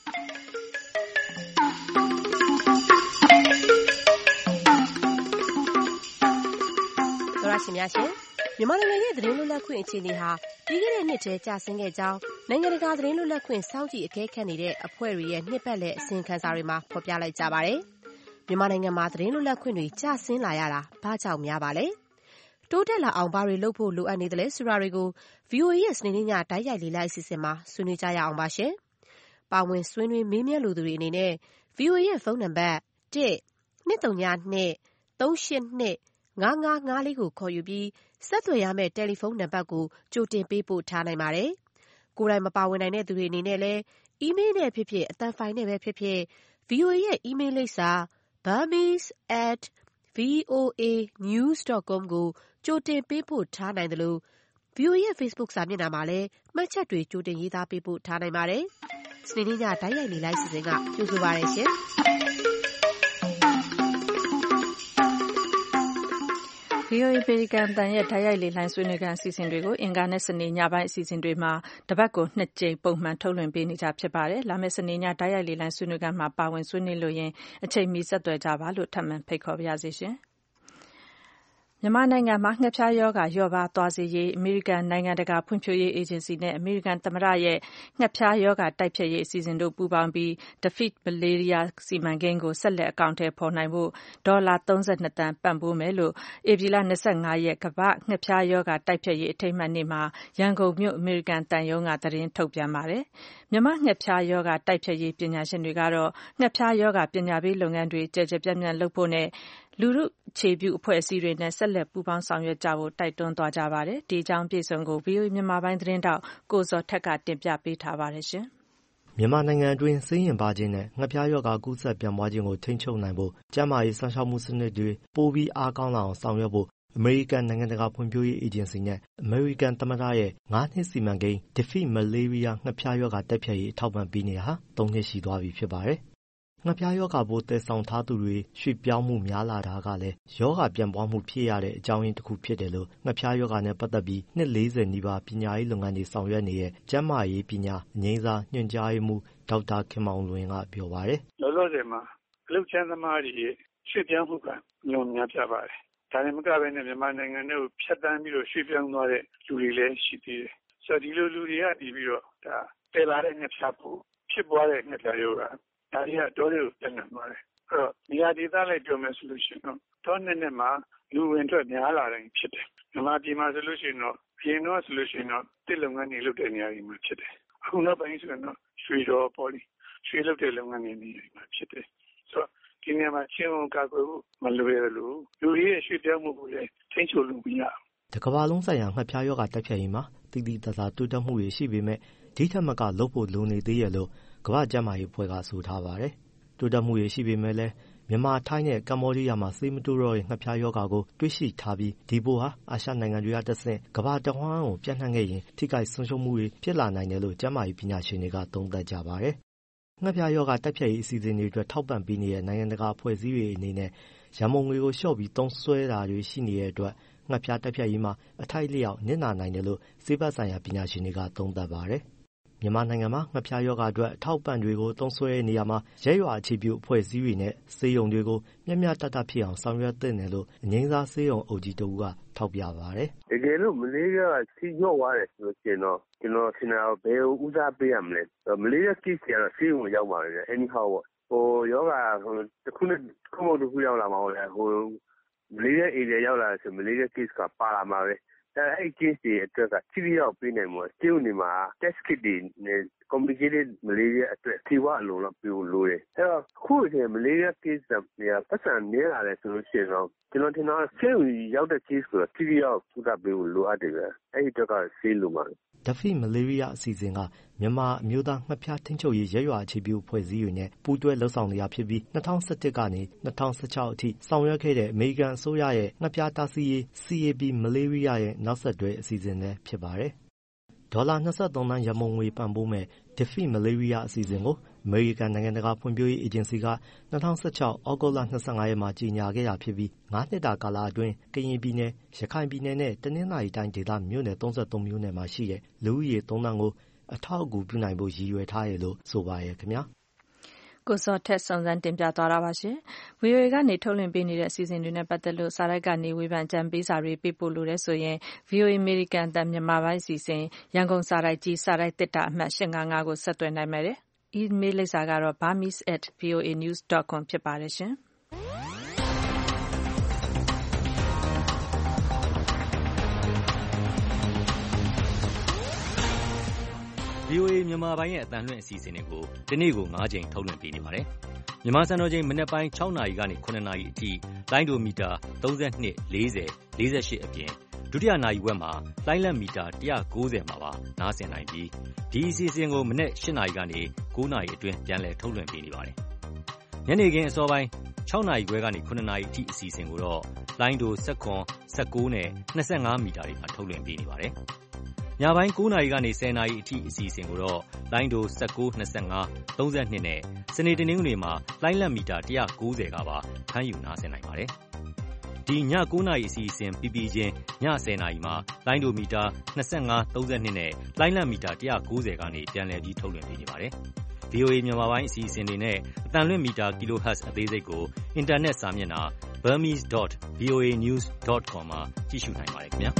Speaker 11: သောရရှိများရှင်မြန်မာနိုင်ငံရဲ့သတင်းလွတ်လပ်ခွင့်အခြေအနေဟာပြီးခဲ့တဲ့နှစ်ထဲကျဆင်းခဲ့ကြောင်းနိုင်ငံတကာသတင်းလွတ်လပ်ခွင့်စောင့်ကြည့်အကဲခတ်နေတဲ့အဖွဲ့တွေရဲ့နှစ်ပတ်လည်အစီရင်ခံစာတွေမှာဖော်ပြလိုက်ကြပါတယ်။မြန်မာနိုင်ငံမှာသတင်းလွတ်လပ်ခွင့်တွေကျဆင်းလာရတာဘာကြောင့်များပါလဲ။တိုးတက်လာအောင်ဘာတွေလုပ်ဖို့လိုအပ်နေသလဲဆိုတာတွေကို VOA ရဲ့စနေနေ့ညတိုက်ရိုက်လေ့လာအစီအစဉ်မှာဆွေးနွေးကြရအောင်ပါရှင်။ပါဝင်ဆွေးနွေးမေးမြန်းလိုသူတွေအနေနဲ့ VOA ရဲ့ဖုန်းနံပါတ် 1-202-382-5554 ကိုခေါ်ယူပြီးဆက်သွယ်ရမယ့်တယ်လီဖုန်းနံပါတ်ကိုကြိုတင်ပေးပို့ထားနိုင်ပါတယ်။ကိုယ်တိုင်မပါဝင်နိုင်တဲ့သူတွေအနေနဲ့လည်းအီးမေးလ်နဲ့ဖြစ်ဖြစ်အသံဖိုင်နဲ့ပဲဖြစ်ဖြစ် VOA ရဲ့အီးမေးလ်လိပ်စာ burmese@voanews.com ကိုကြိုတင်ပေးပို့ထားနိုင်တယ်လို့ VOA ရဲ့ Facebook စာမျက်နှာမှာလည်းမှတ်ချက်တွေကြိုတင်ရေးသားပေးပို့ထားနိုင်ပါတယ်။စနေနေ့ညတိုက်ရိုက်လေ့လာစီစဉ်ကကြိုဆိုပါရရှင်။
Speaker 2: VOA အမေရိကန်အသံရဲ့တိုက်ရိုက်လေလှိုင်းဆွေးနွေးခန်းအစီအစဉ်တွေကိုအင်္ဂါနဲ့စနေညပိုင်းအစီအစဉ်တွေမှာတပတ်ကို2ကြိမ်ပုံမှန်ထုတ်လွှင့်ပေးနေကြဖြစ်ပါတယ်။လာမယ့်စနေညတိုက်ရိုက်လေလှိုင်းဆွေးနွေးခန်းမှာပါဝင်ဆွေးနွေးလို့ရင်အချိန်မီဆက်သွယ်ကြပါလို့ထပ်မံဖိတ်ခေါ်ပါရစေရှင်။မြန်မာနိုင်ငံမှာငှက်ဖျားရောဂါလျော့ပါးသွားစေရေးအမေရိကန်နိုင်ငံတကာဖွံ့ဖြိုးရေးအေဂျင်စီနဲ့အမေရိကန်သမ္မတရဲ့ငှက်ဖျားရောဂါတိုက်ဖျက်ရေးအစီအစဉ်တို့ပူးပေါင်းပြီး Defeat Malaria စီမံကိန်းကိုဆက်လက်အကောင်အထည်ဖော်နိုင်ဖို့ဒေါ်လာ32သန်းပံ့ပိုးမယ်လို့ဧပြီလ25ရက်ကမ္ဘာ့ငှက်ဖျားရောဂါတိုက်ဖျက်ရေးအထိမ်းအမှတ်နေ့မှာရန်ကုန်မြို့အမေရိကန်သံရုံးကသတင်းထုတ်ပြန်ပါတယ်။မြန်မာငှက်ဖျားရောဂါတိုက်ဖျက်ရေးပညာရှင်တွေကတော့ငှက်ဖျားရောဂါပညာပေးလုပ်ငန်းတွေကျယ်ကျယ်ပြန့်ပြန့်လုပ်ဖို့နဲ့လူထုအခြေပြုအဖွဲ့အစည်းတွေနဲ့ဆက်လက်ပူးပေါင်းဆောင်ရွက်ကြဖို့တိုက်တွန်းသွားကြပါတယ်။ဒီအကြောင်းအပြည့်အစုံကို VOA မြန်မာပိုင်းသတင်းတောက်ကိုဇော်ထက်ကတင်ပြပေးထားပါတယ်ရှင်
Speaker 12: ။မြန်မာနိုင်ငံအတွင်းဆေးရင်ပါခြင်းနဲ့ငှက်ဖျားရောဂါကူးစက်ပြန့်ပွားခြင်းကိုထိန်းချုပ်နိုင်ဖို့ကျန်းမာရေးစောင့်ရှောက်မှုစနစ်တွေပိုပြီးအားကောင်းလာအောင်ဆောင်ရွက်ဖို့အမေရိကန်နိုင်ငံတကာဖွံ့ဖြိုးရေးအေဂျင်စီနဲ့အမေရိကန်သမ္မတရဲ့9နှစ်စီမံကိန်း Defeat Malaria ငှက်ဖျားရောဂါတိုက်ဖျက်ရေးအထောက်ပံ့ပေးနေတာ3နှစ်ရှိသွားပြီဖြစ်ပါတယ်။ငှက်ဖျားရောဂါပိုးသယ်ဆောင်ထားသူတွေရွှေ့ပြောင်းမှုများလာတာကလည်းရောဂါပြန့်ပွားမှုဖြစ်ရတဲ့အကြောင်းရင်းတစ်ခုဖြစ်တယ်လို့ငှက်ဖျားရောဂါနဲ့ပတ်သက်ပြီးနှစ်40နီးပါးပညာရေးလုပ်ငန်းတွေဆောင်ရွက်နေတဲ့ကျန်းမာရေးပညာအငြိမ်းစားညွှန်ကြားရေးမှူးဒေါက်တာခင်မောင်လွင်ကပြောပါတယ်
Speaker 13: ။လောလောဆယ်မှာအလုပ်ချမ်းသမားတွေရွှေ့ပြောင်းမှုကညွန်များပြပါတယ်။ဒါနဲ့မကဘဲနဲ့မြန်မာနိုင်ငံနဲ့ဖြတ်တန်းပြီးတော့ရွှေ့ပြောင်းသွားတဲ့လူတွေလည်းရှိသေးတယ်။ဆိုတော့ဒီလိုလူတွေကပြီးတော့ဒါတည်လာတဲ့ငှက်ဖျားပိုးဖြစ်ပွားတဲ့ငှက်ဖျားရောဂါဒါတွေကတော်တော်ပြန့်နှံ့သွားတယ်။အဲ့တော့နေရာဒေသလိုက်ပြောမယ်ဆိုလို့ရှိရင်တော့တောနဲ့မှာလူဝင်ထွက်များလာတိုင်းဖြစ်တယ်။မြန်မာပြည်မှာဆိုလို့ရှိရင်တော့အရင်တော့ဆိုလို့ရှိရင်တော့တစ်လုပ်ငန်းတွေလုပ်တဲ့နေရာတွေမှာဖြစ်တယ်။အခုနောက်ပိုင်းဆိုရင်တော့ရွှေတော်ပေါ်လီရွှေလုပ်တဲ့လုပ်ငန်းတွေနေရာတွေမှာဖြစ်တယ်။ဆိုတော့ဒီနေရာမှာချင်းဝန်ကာကွယ်ဖို့မလွယ်လို့လူတွေရဲ့ရွှေ့ပြောင်းမှုကိုလည်းထိန်းချုပ်လို့မရဘူး
Speaker 12: ။တကမ္ဘာလုံးဆိုင်ရာငှက်ဖျားရောဂါတိုက်ဖျက်ရေးမှာတိတိကျကျတိုးတက်မှုတွေရှိပေမဲ့ဒီထက်မကလုပ်ဖို့လိုနေသေးရလို့ကမ္ဘာ့ကျန်းမာရေးအဖွဲ့ကဆိုထားပါတယ်။တိုးတက်မှုတွေရှိပေမဲ့လည်းမြန်မာထိုင်းနဲ့ကမ္ဘောဒီးယားမှာဆေးမတိုးတော့တဲ့ငှက်ဖျားရောဂါကိုတွေ့ရှိထားပြီးဒီပိုးဟာအာရှနိုင်ငံတွေကတဆင့်ကမ္ဘာတဝန်းကိုပြန့်နှံ့ခဲ့ရင်ထိခိုက်ဆုံးရှုံးမှုတွေဖြစ်လာနိုင်တယ်လို့ကျန်းမာရေးပညာရှင်တွေကသုံးသပ်ကြပါတယ်။ငှက်ဖျားရောဂါတိုက်ဖျက်ရေးအစီအစဉ်တွေအတွက်ထောက်ပံ့ပေးနေတဲ့နိုင်ငံတကာအဖွဲ့အစည်းတွေအနေနဲ့ရန်ပုံငွေကိုလျှော့ပြီးသုံးစွဲတာတွေရှိနေတဲ့အတွက်ငှက်ဖျားတိုက်ဖျက်ရေးမှာအထိုက်အလျောက်နစ်နာနိုင်တယ်လို့ဆေးဘက်ဆိုင်ရာပညာရှင်တွေကသုံးသပ်ပါတယ်။မြန်မာနိုင်ငံမှာငှက်ဖျားရောဂါအတွက်အထောက်ပံ့တွေကိုသုံးစွဲတဲ့နေရာမှာရပ်ရွာအခြေပြုအဖွဲ့အစည်းတွေနဲ့ဆေးရုံတွေကိုမျှမျှတတဖြစ်အောင်ဆောင်ရွက်သင့်တယ်လို့အငြိမ်းစားဆေးရုံအုပ်ကြီးတဦးကထောက်ပြပါတယ်
Speaker 14: ။တကယ်လို့မလေးရှားကစီညော့သွားတယ်ဆိုလို့ရှိရင်တော့ကျွန်တော်ထင်တာဘယ်ဦးစားပေးရမလဲ။မလေးရှား case ကတော့ဆေးရုံရောက်ပါလိမ့်မယ်။ anyhow ပေါ့။ယောဂတစ်ခုနဲ့တစ်ခုရောက်လာမှာပေါ့လေ။မလေးရှား area ရောက်လာဆိုမလေးရှား case ကပါလာမှာပဲ။အဲ့ case တွေအတွက်ကထိရောက်ပေးနိုင်မှာဆေးရုံတွေမှာ test kit တွေနဲ့ complicated မလေးရှားအတွက်ထိဝအလုံးလောက်ပြလို့လိုတယ်အဲ့တော့ခုချိန်မလေးရှား case တွေကပတ်စံနေလာတယ်ဆိုလို့ရှိရင်တော့ကျွန်တော်ထင်တာဆေးရုံရောက်တဲ့ case ကိုထိရောက်ကုသပေးဖို့လိုအပ်တယ်ပဲအဲ့ဒီအတွက်ကဆေးလိုမှာ
Speaker 12: Defeat Malaria အစီအစဉ်ကမြန်မာအမျိုးသားငှက်ဖျားထိန်းချုပ်ရေးရပ်ရွာအခြေပြုအဖွဲ့အစည်းတွေနဲ့ပူးတွဲလှုပ်ဆောင်နေတာဖြစ်ပြီး2017ကနေ2016အထိဆောင်ရွက်ခဲ့တဲ့အမေရိကန်အစိုးရရဲ့ငှက်ဖျားတားဆီးရေး CAP Malaria ရဲ့နောက်ဆက်တွဲအစီအစဉ်လည်းဖြစ်ပါတယ်။ဒေါ်လာ23သန်းရန်ပုံငွေပံ့ပိုးမဲ့ Defeat Malaria အစီအစဉ်ကိုအမေရိကန်နိုင်ငံတကာဖွံ့ဖြိုးရေးအေဂျင်စီက2016ဩဂုတ်လ25ရက်မှာကြေညာခဲ့တာဖြစ်ပြီး9နှစ်တာကာလအတွင်းကရင်ပြည်နယ်ရခိုင်ပြည်နယ်နဲ့တနင်္သာရီတိုင်းဒေသမြို့နယ်33မြို့နယ်မှာရှိတဲ့လူဦးရေ3သန်းကိုအထောက်အကူပြုနိုင်ဖို့ရည်ရွယ်ထားရလို့ဆိုပါရဲ့ခင်ဗျာ
Speaker 2: ကိုစောထက်စုံစမ်းတင်ပြသွားတာပါရှင်။ VOA ကနေထုတ်လွှင့်ပေးနေတဲ့အစီအစဉ်တွေနဲ့ပတ်သက်လို့စာရိုက်ကနေဝေဖန်ကြံပေးစာတွေပေးပို့လို့ဆိုရင် VOA အမေရိကန်အသံမြန်မာပိုင်းအစီအစဉ်ရန်ကုန်စာရိုက်ကြီးစာရိုက်တစ်တာအမှတ်855ကိုဆက်သွယ်နိုင်ပါတယ်။ email လိပ်စာကတော့ burmese@voanews.com ဖြစ်ပါတယ်ရှင်။
Speaker 6: VOA မြန်မာပိုင်းရဲ့အသံလွှင့်အစီအစဉ်တွေကိုဒီနေ့ကို9ချိန်ထုတ်လွှင့်ပေးနေပါတယ်။မြန်မာစံတော်ချိန်မနက်ပိုင်း6နာရီကနေ9နာရီအထိလိုင်းဒိုမီတာ32 40 48အပြင်ဒုတိယနာရီဝက်မှာလိုင်းလက်မီတာ190မှာပါနားဆင်နိုင်ပြီးဒီအစီအစဉ်ကိုမနက်8နာရီကနေ9နာရီအတွင်းပြန်လည်ထုတ်လွှင့်ပေးနေပါတယ်။ညနေခင်းအစောပိုင်း6နာရီခွဲကနေ9နာရီအထိအစီအစဉ်ကိုတော့လိုင်းဒို19 19နဲ့25မီတာတွေမှာထုတ်လွှင့်ပေးနေပါတယ်။ညပိုင်း9နာရီကနေ10နာရီအထိအစီအစဉ်ကိုတော့လိုင်းဒို19 25 32နဲ့စနေတနင်္ဂနွေမှာလိုင်းလက်မီတာ190ကပါဖမ်းယူနားဆင်နိုင်ပါတယ်။ဒီည9နာရီအစီအစဉ်ပြီးပြီးချင်းည10နာရီမှာလိုင်းဒိုမီတာ25 32နဲ့လိုင်းလက်မီတာ190ကနေပြန်လည်ပြီးထုတ်လွှင့်ပေးနေပါတယ်။
Speaker 15: VOA မြန်မာပိုင်းအစီအစဉ်တွေနဲ့အသံလွှင့်မီတာ kilohertz အသေးစိတ်ကိုအင်တာနက်စာမျက်နှာ burmese.voanews.com မှာကြည့်ရှုနိုင်ပါတယ်ခင်ဗျာ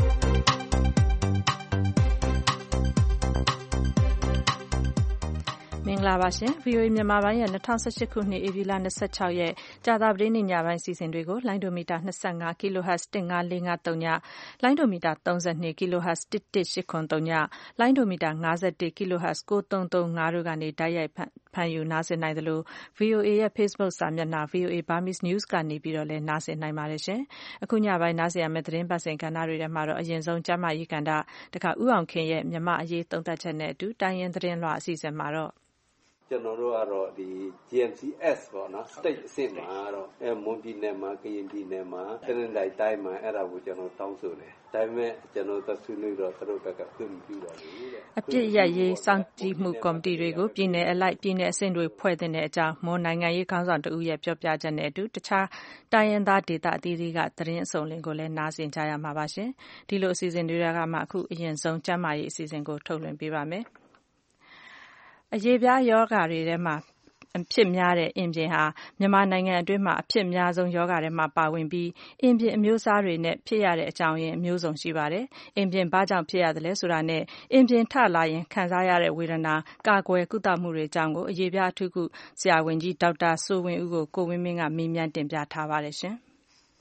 Speaker 2: မင်္ဂလာပါရှင် VOA မြန်မာပိုင်းရဲ့2018ခုနှစ်ဧပြီလ26ရက်ကြာသပတေးနေ့ညပိုင်းစီစဉ်တွေကိုလိုင်းဒိုမီတာ25 kHz 15453ညလိုင်းဒိုမီတာ32 kHz 11803ညလိုင်းဒိုမီတာ51 kHz 9335တို့ကနေတိုက်ရိုက်ဖမ်းယူနားဆင်နိုင်သလို VOA ရဲ့ Facebook စာမျက်နှာ VOA Burmese News ကနေပြီးတော့လည်းနားဆင်နိုင်ပါတယ်ရှင်အခုညပိုင်းနားဆင်ရမယ့်သတင်းပတ်စဉ်ကဏ္ဍတွေထဲမှာတော့အရင်ဆုံးကျမကြီးကဏ္ဍတခါဥအောင်ခင်ရဲ့မြန်မာအရေးသုံးသပ်ချက်နဲ့အတူတိုင်းရင်းသတင်းလွှာအစီအစဉ်မှာတော့
Speaker 16: ကျွန်တော်တို့ကတော့ဒီ GMCS ပေါ့နော် state အဆင့်မှာတော့မွန်ပြည်နယ်မှာကရင်ပြည်နယ်မှာတနင်္သာရီတိုင်းမှာအဲ့ဒါကိုကျွန်တော်တောင်းဆိုတယ်ဒါပေမဲ့ကျွန်တော်သက်ဆွေးနွေးတော့သူတို့ဘက်ကခွင့်မပြုပါဘူး
Speaker 2: တဲ့အပြစ်ရရေးစောင့်ကြည့်မှုကော်မတီတွေကိုပြည်နယ်အလိုက်ပြည်နယ်အဆင့်တွေဖွဲ့တဲ့အကြောင်းမွန်နိုင်ငံရေးခေါင်းဆောင်တဦးရဲ့ပြောပြချက်နဲ့အတူတခြားတိုင်းရင်းသားဒေသအသီးသီးကသတင်းအစုံလင်ကိုလည်းနားဆင်ကြရမှာပါရှင်ဒီလိုအစီအစဉ်တွေကမှအခုအရင်ဆုံးကျန်းမာရေးအစီအစဉ်ကိုထုတ်လွှင့်ပေးပါမယ်အရေးပြားယောဂါတွေထဲမှာအဖြစ်များတဲ့အင်ပြင်ဟာမြန်မာနိုင်ငံအတွင်းမှာအဖြစ်များဆုံးယောဂါတွေမှာပါဝင်ပြီးအင်ပြင်အမျိုးအစားတွေနဲ့ဖြစ်ရတဲ့အကြောင်းရင်းအမျိုးစုံရှိပါတယ်။အင်ပြင်ဘာကြောင့်ဖြစ်ရတယ်လဲဆိုတာနဲ့အင်ပြင်ထလာရင်ခံစားရတဲ့ဝေဒနာကာကွယ်ကုသမှုတွေအကြောင်းကိုအရေးပြားအထူးကုဆရာဝန်ကြီးဒေါက်တာစိုးဝင်းဦးကိုဝင်းမင်းကမေးမြန်းတင်ပြထားပါတယ်ရှင်။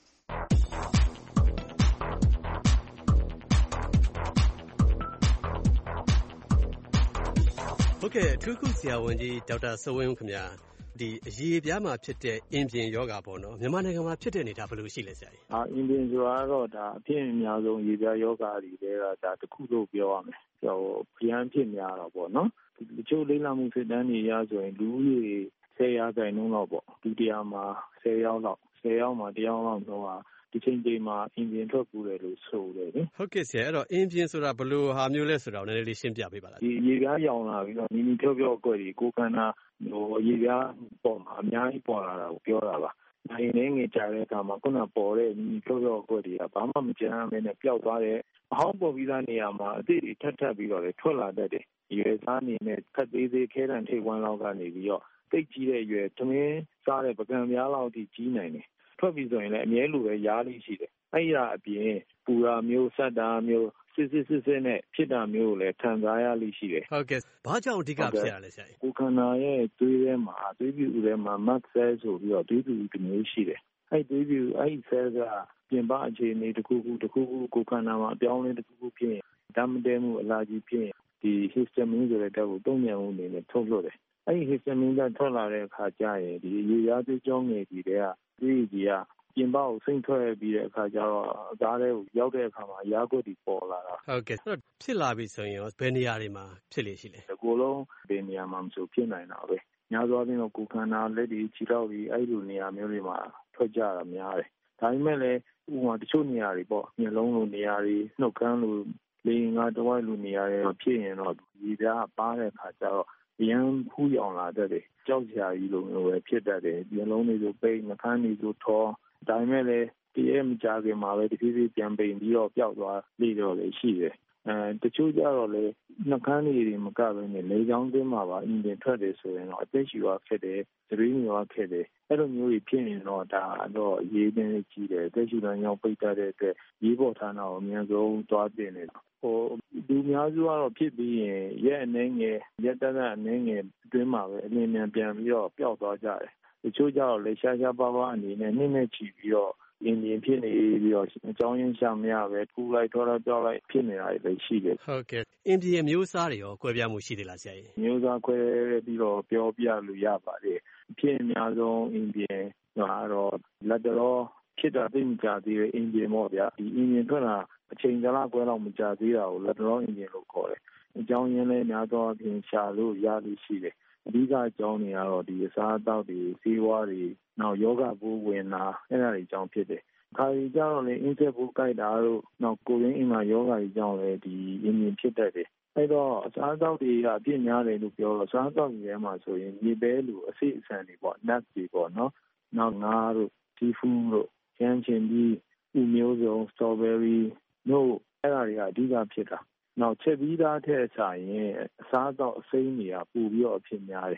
Speaker 17: ဟုတ်ကဲ့ထူးခုဆရာဝန်ကြီးဒေါက်တာစိုးဝင်းခင်ဗျာဒီအရေးပြားမှာဖြစ်တဲ့အင်ပြင်ယောဂါပေါ့နော်မြန်မာနိုင်ငံမှာဖြစ်တဲ့အနေဒါဘယ်လိုရှိလဲဆရာကြီး
Speaker 18: အင်ပြင်ဆိုတာတော့ဒါအဖြစ်အများဆုံးအရေးပြားယောဂါတွေတဲကဒါတစ်ခုလို့ပြောရမယ်ဟိုဗျမ်းဖြစ်များတော့ပေါ့နော်ဒီချို့လိမ့်လာမှုစစ်တမ်းတွေရဆိုရင်လူကြီး10%လောက်ပေါ့ဒုတိယမှာ10ယောက်လောက်10ယောက်မှာ1ယောက်လောက်တော့ဒီချိန်ချိန်မှာအင်ပြင်ထွက်ကူတယ်လို့ဆိုတယ်လေ
Speaker 17: ဟုတ်ကဲ့ဆရာအဲ့တော့အင်ပြင်ဆိုတာဘယ်လိုဟာမျိုးလဲဆိုတာကိုနည်းနည်းလေးရှင်းပြပေးပါလား
Speaker 18: ဒီရေပြားရောင်လာပြီးတော့နီနီဖြောဖြောအကွက်တွေကိုခန္ဓာဟိုရေပြားပေါ်မှာအများကြီးပေါ်လာတာကိုပြောတာပါနိုင်နေငယ်ကြတဲ့အခါမှာခုနပေါ်တဲ့နီနီဖြောဖြောအကွက်တွေကဘာမှမကြမ်းမဲနဲ့ပျောက်သွားတယ်အဟောင်းပေါ်ပြီးသားနေရာမှာအသစ်တွေထပ်ပြီးတော့လေထွက်လာတတ်တယ်ရွယ်သားနေနဲ့ခက်သေးသေးခဲတံထိပ်ဝမ်းလောက်ကနေပြီးတော့တိတ်ကြီးတဲ့ရွယ်သမင်းစားတဲ့ပကံပြားလောက်အထိကြီးနိုင်တယ်ထွက်ပြီးဆိုရင်လည်းအမြဲလိုပဲရားလေးရှိတယ်အဲ့ဒါအပြင်ပူရာမျိုးဆက်တာမျိုးစစ်နဲ့ဖြစ်တာမျိုးကိုလည်းခံစားရလိမ့်ရှိတယ်
Speaker 17: ဟုတ်ကဲ့ဘာကြောင့်အဓိကဖြစ်ရလဲဆရာ
Speaker 18: ကိုခန္ဓာရဲ့သွေးထဲမှာသွေးပြူထဲမှာ mast cell ဆိုပြီးတော့သွေးပြူတစ်မျိုးရှိတယ်အဲ့သွေးပြူအဲ့ cell ကပြင်ပအခြေအနေတစ်ခုခုကိုခန္ဓာမှာအပြောင်းလဲတစ်ခုခုဖြစ်ရင်ဓာတ်မတည့်မှုအလာကြီးဖြစ်ရင်ဒီ histamine ဆိုတဲ့ဓာတ်ကိုတုံ့ပြန်မှုအနေနဲ့ထုတ်လွှတ်တယ်အဲ့ဒီ histamine ကထွက်လာတဲ့အခါကျရင်ဒီရေရားသွေးကြောငယ်ကြီးတွေကသွေးကြီးကပြင်ပကိုစိမ့်ထွက်ပြီးတဲ့အခါကျတော့အသားထဲကိုရောက်တဲ့အခါမှာရားကွက်တွေပေါ်လာတာ
Speaker 17: ဟုတ်ကဲ့ဖြစ်လာပြီဆိုရင်ဘယ်နေရာတွေမှာဖြစ်လေရှိလဲ
Speaker 18: ဒီကိုယ်လုံးဘယ်နေရာမှာမဆိုဖြစ်နိုင်တာပဲများသောအားဖြင့်တော့ကိုယ်ခန္ဓာလက်တွေခြေထောက်တွေအဲ့လိုနေရာမျိုးတွေမှာထွက်ကြတာများတယ်ဒါပေမဲ့လည်းဥပမာတချို့နေရာတွေပေါ့မျက်လုံးလိုနေရာတွေနှုတ်ခမ်းလိုလေငါတဝိုက်လိုနေရာတွေဖြစ်ရင်တော့ဒီပြားပါတဲ့အခါကျတော့ရန်ဖူးရောင်လာတတ်တယ်ကြောက်စရာကြီးလိုမျိုးပဲဖြစ်တတ်တယ်မျက်လုံးတွေဆိုပိတ်နှာခမ်းတွေဆိုထောဒါပေမဲ့လည်းတည်းရဲ့မကြခင်မှာပဲတဖြည်းဖြည်းပြန်ပိန်ပြီးတော့ပျောက်သွားလေတော့လည်းရှိတယ်တချို့ကြတော့လေနှာခမ်းတွေမကဘဲနဲ့လေချောင်းသွင်းမှာပါအင်ဂျင်ထွက်တယ်ဆိုရင်တော့အသက်ရှူရခက်တယ်သတိညောခက်တယ်အဲ့လိုမျိုးတွေဖြစ်ရင်တော့ဒါတော့ရေးနေကြီးတယ်အသက်ရှူတဲ့ညောင်းပိတ်တတ်တဲ့အတွက်ရေးပေါ်ဌာနကိုအများဆုံးသွားတင်တယ်လူများစုကတော့ဖြစ်ပြီးရင်ရက်အနေငယ်ရက်တန်းအနေငယ်အတွင်းမှာပဲအလင်းမြန်ပြန်ပြီးတော့ပျောက်သွားကြတယ်တချို့ကြတော့လေရှားရှားပါးပါးအနေနဲ့နှိမ့်ချီပြီးတော့အင်ဂျင်ဖြစ်နေပြီးတော့အကြောင်းရင်းရှာမရပဲထူလိုက်ထောလိုက်ကြောက်လိုက်ဖြစ်နေတာတွေရှိတယ်
Speaker 17: ဟုတ်ကဲ့အင်ဂျင်မျိုးစားတွေရောကွဲပြားမှုရှိသေးလားဆရာကြီး
Speaker 18: မျိုးစားကွဲပြီးတော့ပြောပြလို့ရပါတယ်ဖြစ်အများဆုံးအင်ဂျင်ကတော့လက်တော်ဖြစ်တာသိမကြသေးတဲ့အင်ဂျင်ပေါ့ဗျာဒီအင်ဂျင်ထွက်တာအချိန်ကြာလာကွဲတော့မကြသေးတာကိုလက်တော်အင်ဂျင်လို့ခေါ်တယ်အကြောင်းရင်းလည်းများသောအားဖြင့်ရှာလို့ရလို့ရှိတယ်အဓိကအကြောင်းတွေကတော့ဒီအစားအသောက်တွေဆေးဝါးတွေနောက်ယောဂပိုးဝင်တာအဲ့ဒါတွေအကြောင်းဖြစ်တယ်ခါရီကြတော့လေအင်းဆက်ပိုးကြိုက်တာတို့နောက်ကိုရင်းအိမ်မှာယောဂတွေအကြောင်းလည်းဒီအင်းမြင်ဖြစ်တတ်တယ်အဲ့တော့အစားအသောက်တွေကအပြည့်များတယ်လို့ပြောတော့အစားအသောက်တွေထဲမှာဆိုရင်မြေပဲလိုအစိအစံတွေပေါ့ nuts တွေပေါ့နော်နောက်ငါးတို့ seafood တို့ရမ်းချင်ပြီးဥမျိုးစုံ strawberry တို့အဲ့ဒါတွေကအဓိကဖြစ်တာနောက်ချက်ပြီးသားထက်ဆိုင်ရင်အစားအသောက်အစိမ်းတွေကပိုပြီးတော့အဖြစ်များတယ်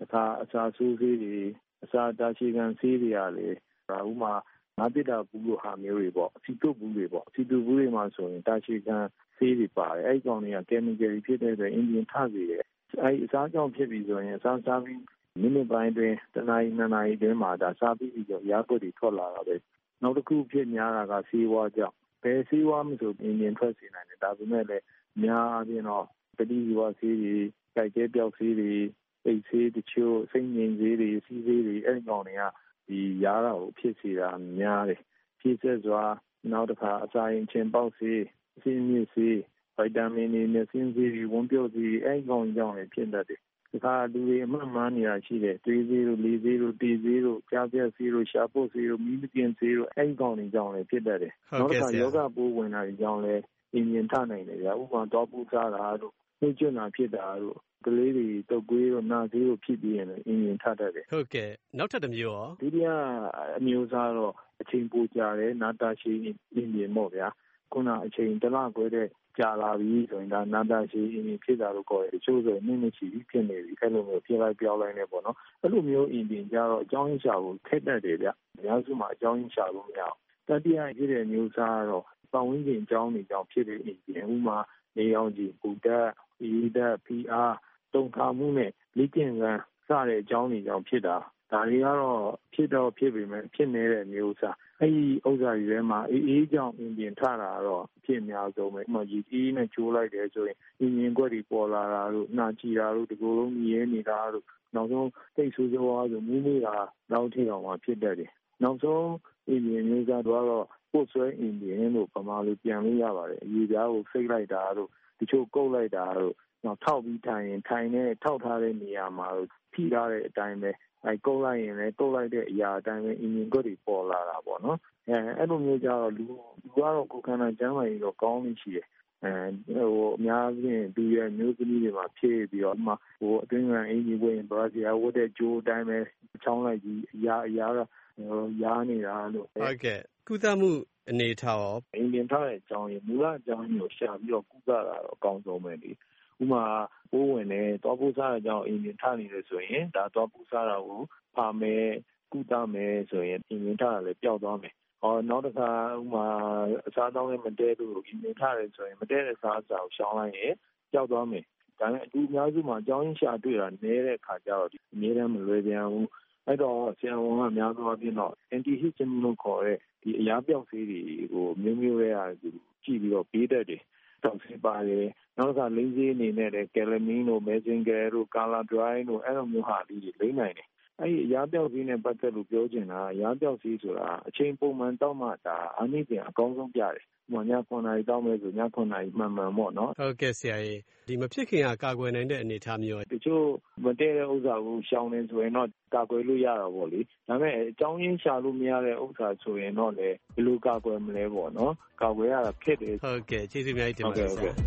Speaker 18: တခါအစာဆိုးဆေးတွေအစာတာရှည်ခံဆေးတွေကလေဥမာငါးပိတာဘူးလိုဟာမျိုးတွေပေါ့စီတုပ်ဘူးတွေပေါ့စီတုပ်ဘူးတွေမှာဆိုရင်တာရှည်ခံဆေးတွေပါတယ်အဲ့ဒီကောင်တွေက chemical ဖြစ်တဲ့အတွက်အင်ဂျင်ထစေတယ်အဲ့အစားကြောင့်ဖြစ်ပြီးဆိုရင်အစားပြီးမိနစ်ပိုင်းတွင်တစ်နာရီနှစ်နာရီတွင်မှာဒါစားပြီးပြီးတော့ရားပွက်တွေထွက်လာတာပဲနောက်တစ်ခုဖြစ်များတာကဆေးဝါးကြောင့်ဘယ်ဆေးဝါးမဆိုအင်ဂျင်ထွက်စေနိုင်တယ်ဒါပေမဲ့လည်းများအပြင်တော့ပဋိဇီဝဆေးတွေကြိုက်ကျဲပြောက်ဆေးတွေအိတ်ဆေးတချို့စိတ်ငြိမ်ဆေးတွေစီးဆေးတွေအဲ့ဒီကောင်တွေကဒီရားတာကိုဖြစ်စေတာများတယ်ဖြစ်ဆက်စွာနောက်တစ်ခါအစာရင်ချင်းပေါက်ဆေးအဆင်းမြစ်ဆေးဗိုက်တာမင်တွေနဲ့ဆင်းဆေးတွေဝန်ပြုတ်ဆေးအဲ့ဒီကောင်ကြောင့်လည်းဖြစ်တတ်တယ်ဒီခါလူတွေအမှန်မှန်နေတာရှိတယ်သွေးဆေးတို့လေဆေးတို့တေဆေးတို့ကြားပြက်ဆေးတို့ရှာပုတ်ဆေးတို့မီးမကင်ဆေးတို့အဲ့ဒီကောင်တွေကြောင့်လည်းဖြစ်တတ်တယ်နောက်တစ်ခါယောဂပိုးဝင်တာကြောင့်လည်းအင်ဂျင်ထနိုင်တယ်ဗျာဥပမာတော့ပူစားတာတို့နှိမ့်ကျွန်းတာဖြစ်တာတို့ကလေးတွေတုပ်ကွေးတို့နာဆေးတို့ဖြစ်ပြီးရင်လည်းအင်ဂျင်ထတတ်တယ်
Speaker 17: ဟုတ်ကဲ့နောက်ထပ်တစ်မျိုးရော
Speaker 18: ဒုတိယအမျိုးသားတော့အချိန်ပိုကြာတယ်နာတာရှည်အင်ဂျင်ပေါ့ဗျာခုနအချိန်တစ်လခွဲတဲ့ကြာလာပြီဆိုရင်ဒါနာတာရှည်အင်ဂျင်ဖြစ်တာလို့ခေါ်တယ်တချို့ဆိုရင်နည်းနည်းချီပြီးဖြစ်နေပြီအဲ့လိုမျိုးဖြစ်လိုက်ပြောင်းလိုက်နေပေါ့နော်အဲ့လိုမျိုးအင်ဂျင်ကြတော့အကြောင်းရင်းရှာဖို့ခက်တတ်တယ်ဗျအများစုမှာအကြောင်းရင်းရှာလို့မရအောင်တတိယဖြစ်တဲ့မျိုးစားကတော့ပတ်ဝန်းကျင်အကြောင်းတွေကြောင့်ဖြစ်တဲ့အင်ဂျင်ဥမာနေအောင်ကြည့်ပူဓာတ်အေးဓာတ်ဖိအားတုံခါမှုနဲ့လိကျင်ကံစတဲ့အကြောင်းတွေကြောင့်ဖြစ်တာဒါတွေကတော့ဖြစ်တော့ဖြစ်ပေမဲ့ဖြစ်နေတဲ့မျိုးစားအဲ့ဒီဥစ္စာတွေထဲမှာအေးကြောင့်အင်ဂျင်ထတာတော့ဖြစ်အများဆုံးပဲဥပမာအေးနဲ့ချိုးလိုက်တယ်ဆိုရင်အင်ဂျင်ကွက်တွေပေါ်လာတာတို့နှာချီတာတို့ဒီလိုလုံးမြဲနေတာတို့နောက်ဆုံးတိတ်ဆိုးဆိုးဆိုမူးနေတာတော့ထိအောင်မှဖြစ်တတ်တယ်နောက်ဆုံးအင်ဂျင်မျိုးစားတော့ပို့ဆွဲအင်ဂျင်လို့ပမာလို့ပြန်လို့ရပါတယ်အရေးပြားကိုဖိတ်လိုက်တာတို့တချို့ကုတ်လိုက်တာတို့နောက်ထောက်ပြီးထိုင်ရင်ထိုင်နဲ့ထောက်ထားတဲ့နေရာမှာထိထားတဲ့အတိုင်းပဲကုတ်လိုက်ရင်လည်းကုတ်လိုက်တဲ့အရာအတိုင်းပဲအင်ဂျင်ကွက်တွေပေါ်လာတာပေါ့နော်အဲ့လိုမျိုးကြတော့လူကတော့ကိုယ်ခန္ဓာကျန်းမာရေးတော့ကောင်းနေရှိတယ်အများကြီးသူရဲ့မျိုးသမီးတွေမှာဖြည့်ပြီးတော့အတွင်းကအင်ဂျင်ဝင်ဘရာဇီယာဝတ်တဲ့ကြိုးအတိုင်းပဲချောင်းလိုက်ကြီးအရာရားနေတာလို့
Speaker 17: ဟုတ်ကဲ့ကုသမှုအနေထားရော
Speaker 18: အင်ဂျင်ထားတဲ့အကြောင်းရင်းမူလအကြောင်းရင်းကိုရှာပြီးတော့ကုသတာတော့အကောင်းဆုံးပဲလေဥမာပိုးဝင်တယ်တောပူစားတဲ့အကြောင်းအင်ဂျင်ထနေတယ်ဆိုရင်ဒါတောပူစားတာကိုဖာမယ်ကုသမယ်ဆိုရင်အင်ဂျင်ထတာလည်းပျောက်သွားမယ်နောက်တစ်ခါဥမာအစားတောင်းနဲ့မတည့်လို့အင်ဂျင်ထတယ်ဆိုရင်မတည့်တဲ့စားအစာကိုရှောင်လိုက်ရင်ပျောက်သွားမယ်ဒါနဲ့အတူအများစုမှာအကြောင်းရင်းရှာတွေ့တာနည်းတဲ့အခါကျတော့အများအားမလွယ်ပြန်ဘူးအဲ့တော့ဆရာဝန်ကအများဆုံးအပြင်တော့ anti-histamine လို့ခေါ်တဲ့ဒီအရာပြောက်ဆေးတွေကိုမျိုးမျိုးရဲ့ကြည့်ပြီးတော့ပေးတတ်တယ်တောက်ဆေးပါတယ်နောက်တစ်ခါလိမ့်ဆေးအနေနဲ့လည်းကယ်လမင်းတို့မဲဇင်ဂယ်တို့ကာလာဒရိုင်းတို့အဲ့လိုမျိုးဟာလေးတွေလိမ့်နိုင်တယ်အဲ့ဒီအရာပြောက်ဆေးနဲ့ပတ်သက်လို့ပြောချင်တာအရာပြောက်ဆေးဆိုတာအချိန်ပုံမှန်တောက်မှဒါအနည်းပြန်အကောင်းဆုံးပြတယ်ည9နာရီတောက်မယ်ဆိုည9နာရီမှန်ပေါ့နော်
Speaker 17: ဟုတ်ကဲ့ဆရာကြီးဒီမဖြစ်ခင်ကကာကွယ်နိုင်တဲ့အနေအထားမျိုး
Speaker 18: တချို့မတည့်တဲ့ဥစ္စာကိုရှောင်နေဆိုရင်တော့ကာကွယ်လို့ရတာပေါ့လေဒါပေမဲ့အကြောင်းရင်းရှာလို့မရတဲ့ဥစ္စာဆိုရင်တော့လေဘယ်လိုကာကွယ်မလဲပေါ့နော်ကာကွယ်ရတာဖြစ်တယ်
Speaker 17: ဟုတ်ကဲ့ကျေးဇူးအများကြီးတင်ပါတယ်ဆရာ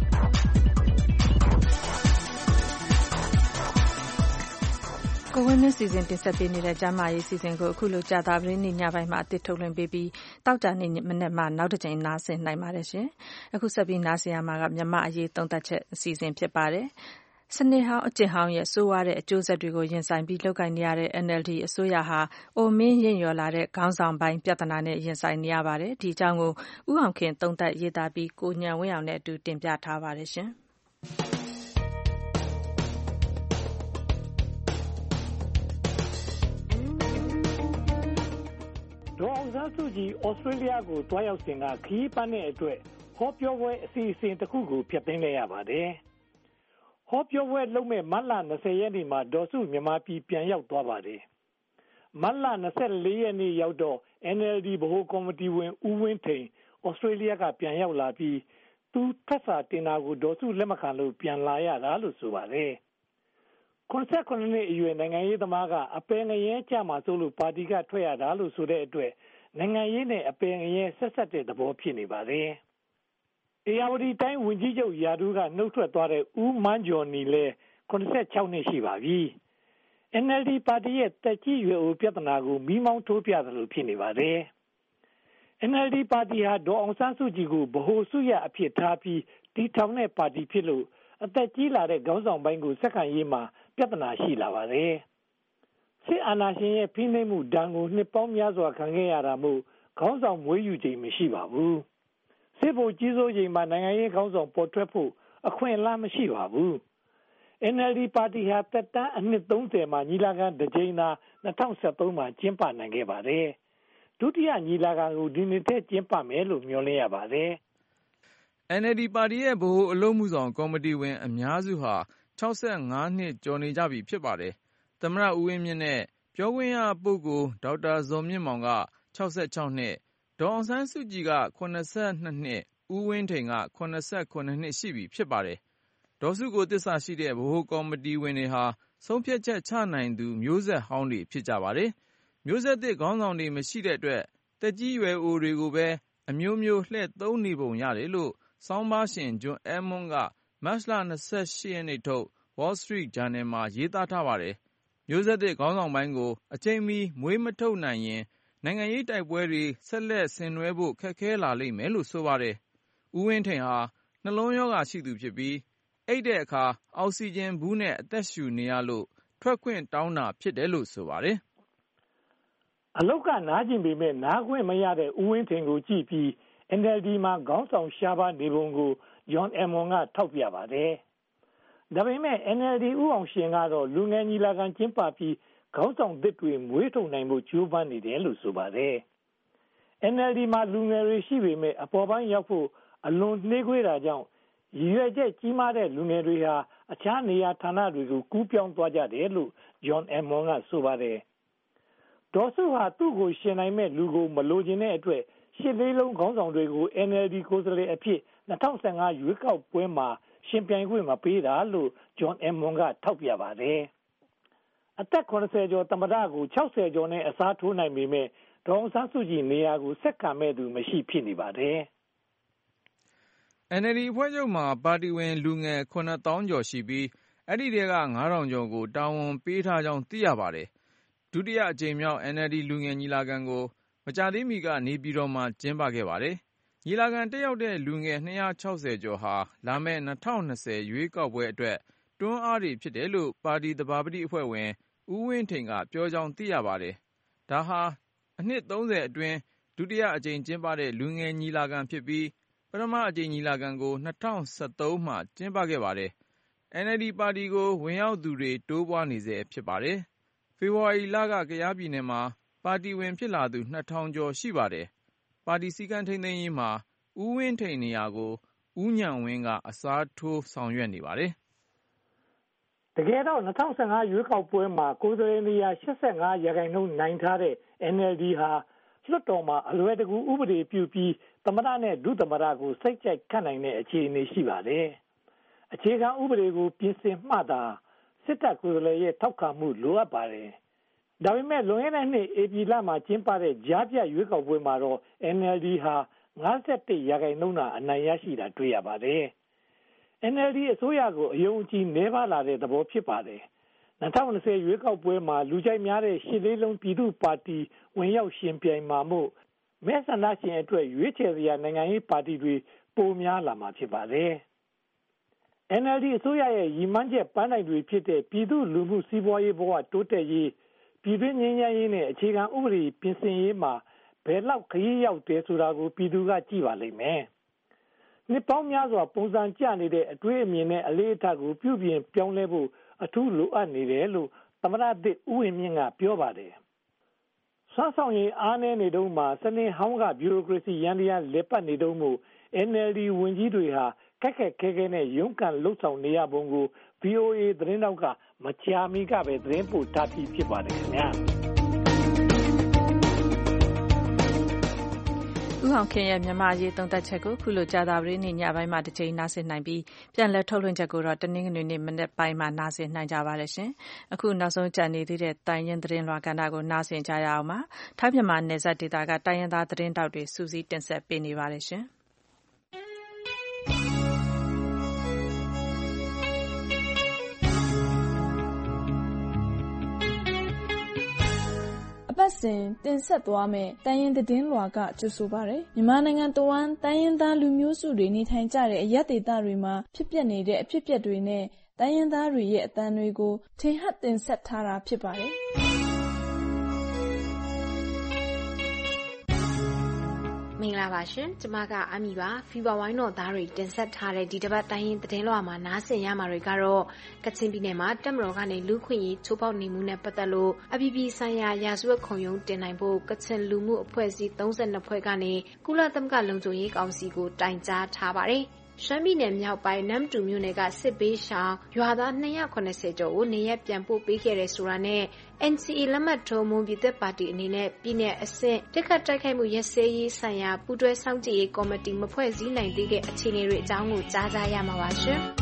Speaker 2: ကိုဝင်းမင်းစီစဉ်တင်ဆက်ပေးနေတဲ့ကျမ်းမာရေးစီစဉ်ကိုအခုလိုကြာသပတေးနေ့ညပိုင်းမှာအသစ်ထုတ်လွှင့်ပေးပြီးတောက်ကြနေ့မနေ့မှနောက်တစ်ချိန်နားဆင်နိုင်ပါတယ်ရှင်။အခုဆက်ပြီးနားဆင်ရမှာကမြန်မာအရေးသုံးသပ်ချက်အစီအစဉ်ဖြစ်ပါတယ်။စနစ်ဟောင်းအကျင့်ဟောင်းရဲ့ဆိုးဝါးတဲ့အကျိုးဆက်တွေကိုရင်ဆိုင်ပြီးလုပ်ကိုင်နေရတဲ့ NLD အစိုးရဟာအိုမင်းရင့်ရော်လာတဲ့ခေါင်းဆောင်ပိုင်းပြဿနာနဲ့ရင်ဆိုင်နေရပါတယ်။ဒီအကြောင်းကိုဦးအောင်ခင်သုံးသပ်ရေးသားပြီးကိုဉာဏ်ဝင်းအောင်နဲ့အတူတင်ပြထားပါတယ်ရှင်။
Speaker 19: ဒေါ်အောင်ဆန်းစုကြည်ဩစတြေးလျကိုတွားရောက်စဉ်ကခရီးပန်းတဲ့အတွက်ဟောပြောပွဲအစီအစဉ်တစ်ခုကိုဖျက်သိမ်းလိုက်ရပါတယ်။ဟောပြောပွဲလုပ်မဲ့မတ်လ20ရက်နေ့မှာဒေါ်စုမြန်မာပြည်ပြန်ရောက်သွားပါတယ်။မတ်လ24ရက်နေ့ရောက်တော့ NLD ဗဟိုကော်မတီဝင်ဦးဝင်းထိန်ဩစတြေးလျကပြန်ရောက်လာပြီးသူထပ်စာတင်တာကိုဒေါ်စုလက်မခံလို့ပြန်လာရတာလို့ဆိုပါတယ်။89နှစ်အရွယ်နိုင်ငံရေးသမားကအပယ်ငရဲကြမှာစိုးလို့ပါတီကထွက်ရတာလို့ဆိုတဲ့အတွက်နိုင်ငံရေးနဲ့အပယ်ငရဲဆက်ဆက်တဲ့သဘောဖြစ်နေပါတယ်။ဧရာဝတီတိုင်းဝန်ကြီးချုပ်ယာဒူးကနှုတ်ထွက်သွားတဲ့ဦးမန်းကျော်နီလည်း86နှစ်ရှိပါပြီ။ NLD ပါတီရဲ့တက်ကြီးရွယ်အိုပြဿနာကိုမီးမောင်းထိုးပြသလိုဖြစ်နေပါတယ်။ NLD ပါတီဟာဒေါ်အောင်ဆန်းစုကြည်ကိုဗဟိုစုရအဖြစ်ထားပြီးတည်ထောင်တဲ့ပါတီဖြစ်လို့အသက်ကြီးလာတဲ့ခေါင်းဆောင်ပိုင်းကိုစက္ကန့်ရေးမှာပြဿနာရှိလာပါတယ်စစ်အာဏာရှင်ရဲ့ဖိနှိပ်မှုဒဏ်ကိုနှစ်ပေါင်းများစွာခံခဲ့ရတာမို့ခေါင်းဆောင်မွေးယူချိန်မရှိပါဘူးစစ်ဗိုလ်ကြီးစိုးချိန်မှာနိုင်ငံရေးခေါင်းဆောင်ပေါ်ထွက်ဖို့အခွင့်အလမ်းမရှိပါဘူး NLD ပါတီဟာသက်တမ်းအနှစ်30မှာညီလာခံတစ်ကြိမ်သာ2013မှာကျင်းပနိုင်ခဲ့ပါတယ်ဒုတိယညီလာခံကိုဒီနှစ်ထဲကျင်းပမယ်လို့မျှော်လင့်ရပါတယ်
Speaker 20: NLD ပါတီရဲ့ဗဟိုအလုပ်မှုဆောင်ကော်မတီဝင်အများစုဟာ65နှစ်ကျော်နေကြပြီဖြစ်ပါတယ်သမ္မတဦးဝင်းမြင့်နဲ့ပြောခွင့်ရပုဂ္ဂိုလ်ဒေါက်တာဇော်မြင့်မောင်က66နှစ်ဒေါ်အောင်ဆန်းစုကြည်က82နှစ်ဦးဝင်းထိန်က89နှစ်ရှိပြီဖြစ်ပါတယ်ဒေါ်စုကိုသစ္စာရှိတဲ့ဗဟိုကော်မတီဝင်တွေဟာဆုံးဖြတ်ချက်ချနိုင်သူမျိုးဆက်ဟောင်းတွေဖြစ်ကြပါတယ်မျိုးဆက်သစ်ခေါင်းဆောင်တွေမရှိတဲ့အတွက်တက်ကြီးရွယ်အိုတွေကိုပဲအမျိုးမျိုးလှည့်သုံးနေပုံရတယ်လို့ဆောင်းပါးရှင်ဂျွန်အဲမွန်ကမတ်လ28ရက်နေ့ထုတ် Wall Street Journal မှာရေးသားထားပါတယ်မျိုးဆက်သစ်ခေါင်းဆောင်ပိုင်းကိုအချိန်မီမွေးမထုတ်နိုင်ရင်နိုင်ငံရေးတိုက်ပွဲတွေဆက်လက်ဆင်နွှဲဖို့ခက်ခဲလာလိမ့်မယ်လို့ဆိုပါတယ်ဦးဝင်းထိန်ဟာနှလုံးရောဂါရှိသူဖြစ်ပြီးအိတ်တဲ့အခါအောက်ဆီဂျင်ဘူးနဲ့အသက်ရှူနေရလို့ထွက်ခွင့်တောင်းတာဖြစ်တယ်လို့ဆိုပါတယ်
Speaker 19: အလောက်ကနားကျင်ပေမဲ့နားခွင့်မရတဲ့ဦးဝင်းထိန်ကိုကြည့်ပြီး NLD မှာခေါင်းဆောင်ရှားပါနေပုံကိုဂျွန်အမွန်ကထောက်ပြပါတယ်ဒါပေမဲ့ NLD ဥအောင်ရှင်ကတော့လူငယ်ညီလာခံကျင်းပပြီးခေါင်းဆောင်သစ်တွေမွေးထုတ်နိုင်ဖို့ကြိုးပမ်းနေတယ်လို့ဆိုပါတယ် NLD မှာလူငယ်တွေရှိပေမဲ့အပေါ်ပိုင်းရောက်ဖို့အလွန်နှေးကွေးတာကြောင့်ရည်ရွယ်ချက်ကြီးမားတဲ့လူငယ်တွေဟာအခြားနေရာဌာနတွေကိုကူးပြောင်းသွားကြတယ်လို့ဂျွန်အမွန်ကဆိုပါတယ်ဒေါ်စုဟာသူ့ကိုရှင်နိုင်မဲ့လူကိုမလိုချင်တဲ့အတွက်ရှစ်လေးလုံးခေါင်းဆောင်တွေကို NLD ကိုယ်စားလှယ်အဖြစ်2015ရွေးကောက်ပွဲမှာရှင်ပြိုင်ခွင့်မပေးတာလို့ဂျွန်အမွန်ကထောက်ပြပါတယ်အသက်80ကျော်သမ္မတကို60ကျော်နဲ့အစားထိုးနိုင်ပေမဲ့ဒေါ်အောင်ဆန်းစုကြည်နေရာကိုဆက်ခံမဲ့သူမရှိဖြစ်နေပါတယ်
Speaker 20: NLD အဖွဲ့ချုပ်မှာပါတီဝင်လူငယ်9000ကျော်ရှိပြီးအဲ့ဒီထဲက9000ကျော်ကိုတာဝန်ပေးထားကြောင်းသိရပါတယ်ဒုတိယအကြိမ်မြောက် NLD လူငယ်ညီလာခံကိုမကြာသေးမီကနေပြည်တော်မှာကျင်းပခဲ့ပါတယ်ညီလာခံတက်ရောက်တဲ့လူငယ်260ကျော်ဟာလာမယ့်2020ရွေးကောက်ပွဲအတွက်တွန်းအားတွေဖြစ်တယ်လို့ပါတီသဘာပတိအဖွဲ့ဝင်ဦးဝင်းထိန်ကပြောကြောင်းသိရပါတယ်ဒါဟာအနှစ်30အတွင်းဒုတိယအကြိမ်ကျင်းပတဲ့လူငယ်ညီလာခံဖြစ်ပြီးပထမအကြိမ်ညီလာခံကို2013မှာကျင်းပခဲ့ပါတယ် NLD ပါတီကိုဝင်ရောက်သူတွေတိုးပွားနေစေဖြစ်ပါတယ်ဖေဖော်ဝါရီလကကယားပြည်နယ်မှာပါတီဝင်ဖြစ်လာသူ2000ကျော်ရှိပါတယ်ပါတီစည်းကမ်းထိန်းသိမ်းရေးမှာဦးဝင်းထိန်နေရာကိုဦးညံဝင်းကအစားထိုးဆောင်ရွက်နေပါတယ်
Speaker 19: တကယ်တော့2015ရွေးကောက်ပွဲမှာကိုယ်စားလှယ်နေရာ85ရာခိုင်နှုန်းနိုင်ထားတဲ့ NLD ဟာလွှတ်တော်မှာအလွယ်တကူဥပဒေပြုပြီးသမ္မတနဲ့ဒုသမ္မတကိုစိတ်ကြိုက်ခန့်နိုင်တဲ့အခြေအနေရှိပါတယ်အခြေခံဥပဒေကိုပြင်ဆင်မှသာစစ်တပ်ကိုယ်စားလှယ်ရဲ့ထောက်ခံမှုလိုအပ်ပါတယ်ဒါပေမဲ့လွန်ခဲ့တဲ့နှစ်ဧပြီလမှာကျင်းပတဲ့ကြားပြရွေးကောက်ပွဲမှာတော့ NLD ဟာ51ရာခိုင်နှုန်းသာအနိုင်ရရှိတာတွေ့ရပါတယ် NLD အစိုးရကိုအယုံအကြည်နည်းပါးလာတဲ့သဘောဖြစ်ပါတယ်2020ရွေးကောက်ပွဲမှာလူကြိုက်များတဲ့ရှစ်လေးလုံးပြည်သူ့ပါတီဝင်ရောက်ရှင်ပြိုင်မှာမို့မဲဆန္ဒရှင်အတွက်ရွေးချယ်စရာနိုင်ငံရေးပါတီတွေပိုများလာမှာဖြစ်ပါတယ် NLD အစိုးရရဲ့ရည်မှန်းချက်ပန်းတိုင်တွေဖြစ်တဲ့ပြည်သူလူမှုစီးပွားရေးဘဝတိုးတက်ရေးပြည်တွင်းငြိမ်းချမ်းရေးနဲ့အခြေခံဥပဒေပြင်ဆင်ရေးမှာဘယ်လောက်ခရီးရောက်တယ်ဆိုတာကိုပြည်သူကကြည့်ပါလိမ့်မယ်နှစ်ပေါင်းများစွာပုံစံကျနေတဲ့အတွေးအမြင်နဲ့အလေးအထားကိုပြုပြင်ပြောင်းလဲဖို့အထူးလိုအပ်နေတယ်လို့သမ္မတသစ်ဦးဝင်းမြင့်ကပြောပါတယ်ဆွမ်းဆောင်ရည်အားနည်းနေတုန်းမှာစနစ်ဟောင်းကဘျူရိုကရေစီရန်တရားလက်ပတ်နေတုန်းမို့ NLD ဝန်ကြီးတွေဟာခက်ခက်ခဲခဲနဲ့ရုန်းကန်လှုပ်ဆောင်နေရပုံကို VOA သတင်းတောက်ကမကြာမီကပဲသတင်းပို့ထားပြီးဖြစ်ပါတယ်ခင်ဗျာ
Speaker 2: ဦးအောင်ခင်ရဲ့မြန်မာရေးသုံးသပ်ချက်ကိုခုလိုကြာသပတေးနေ့ညပိုင်းမှာတစ်ချိန်နားဆင်နိုင်ပြီးပြန်လည်ထုတ်လွှင့်ချက်ကိုတော့တနင်္ဂနွေနေ့မနက်ပိုင်းမှာနားဆင်နိုင်ကြပါရရှင်။အခုနောက်ဆုံးကြံနေသေးတဲ့တိုင်းရင်းသတင်းလွှာကဏ္ဍကိုနားဆင်ကြရအောင်ပါ။ထိုင်းမြန်မာနယ်စပ်ဒေသကတိုင်းရင်းသားသတင်းတောက်တွေစူးစီးတင်ဆက်ပေးနေပါရရှင်။
Speaker 21: ပတ်စဉ်တင်ဆက်သွားမယ့်တိုင်းရင်းသတင်းလွှာကကြိုဆိုပါရယ်မြန်မာနိုင်ငံတဝန်းတိုင်းရင်းသားလူမျိုးစုတွေနေထိုင်ကြတဲ့အရပ်ဒေသတွေမှာဖြစ်ပျက်နေတဲ့အဖြစ်အပျက်တွေနဲ့တိုင်းရင်းသားတွေရဲ့အသံတွေကိုထင်ဟပ်တင်ဆက်ထားတာဖြစ်ပါတယ်။
Speaker 1: မင်္ဂလာပါရှင်ကျမကအမီပါဖီဘာဝိုင်းတော်သားတွေတင်ဆက်ထားတဲ့ဒီတစ်ပတ်တိုင်းရင်းသတင်းလွှာမှာနားဆင်ရမှာတွေကတော့ကချင်ပြည်နယ်မှာတပ်မတော်ကနေလူခွင့်ရေးချိုးဖောက်နေမှုနဲ့ပတ်သက်လို့အပြည်ပြည်ဆိုင်ရာရာဇဝတ်ခုံရုံးတင်နိုင်ဖို့ကချင်လူမှုအဖွဲ့အစည်း32ဖွဲ့ကနေကုလသမဂ္ဂလုံခြုံရေးကောင်စီကိုတိုင်ကြားထားပါတယ်ရှမ်းပြည်နယ်မြောက်ပိုင်းနမ်တူမြို့နယ်ကစစ်ဘေးရှောင်ရွာသား290ကျော်ကိုနေရပ်ပြန်ပို့ပေးခဲ့တဲ့ဆိုတာနဲ့ NCA လက်မှတ်ထိုးမွန်ပြည်သက်ပါတီအနေနဲ့ပြည်내အဆင့်ပစ်ခတ်တိုက်ခိုက်မှုရပ်စဲရေးဆိုင်ရာပူးတွဲစောင့်ကြည့်ရေးကော်မတီမဖွဲ့စည်းနိုင်သေးတဲ့အခြေအနေတွေအကြောင်းကိုကြားကြရမှာပါရှင်။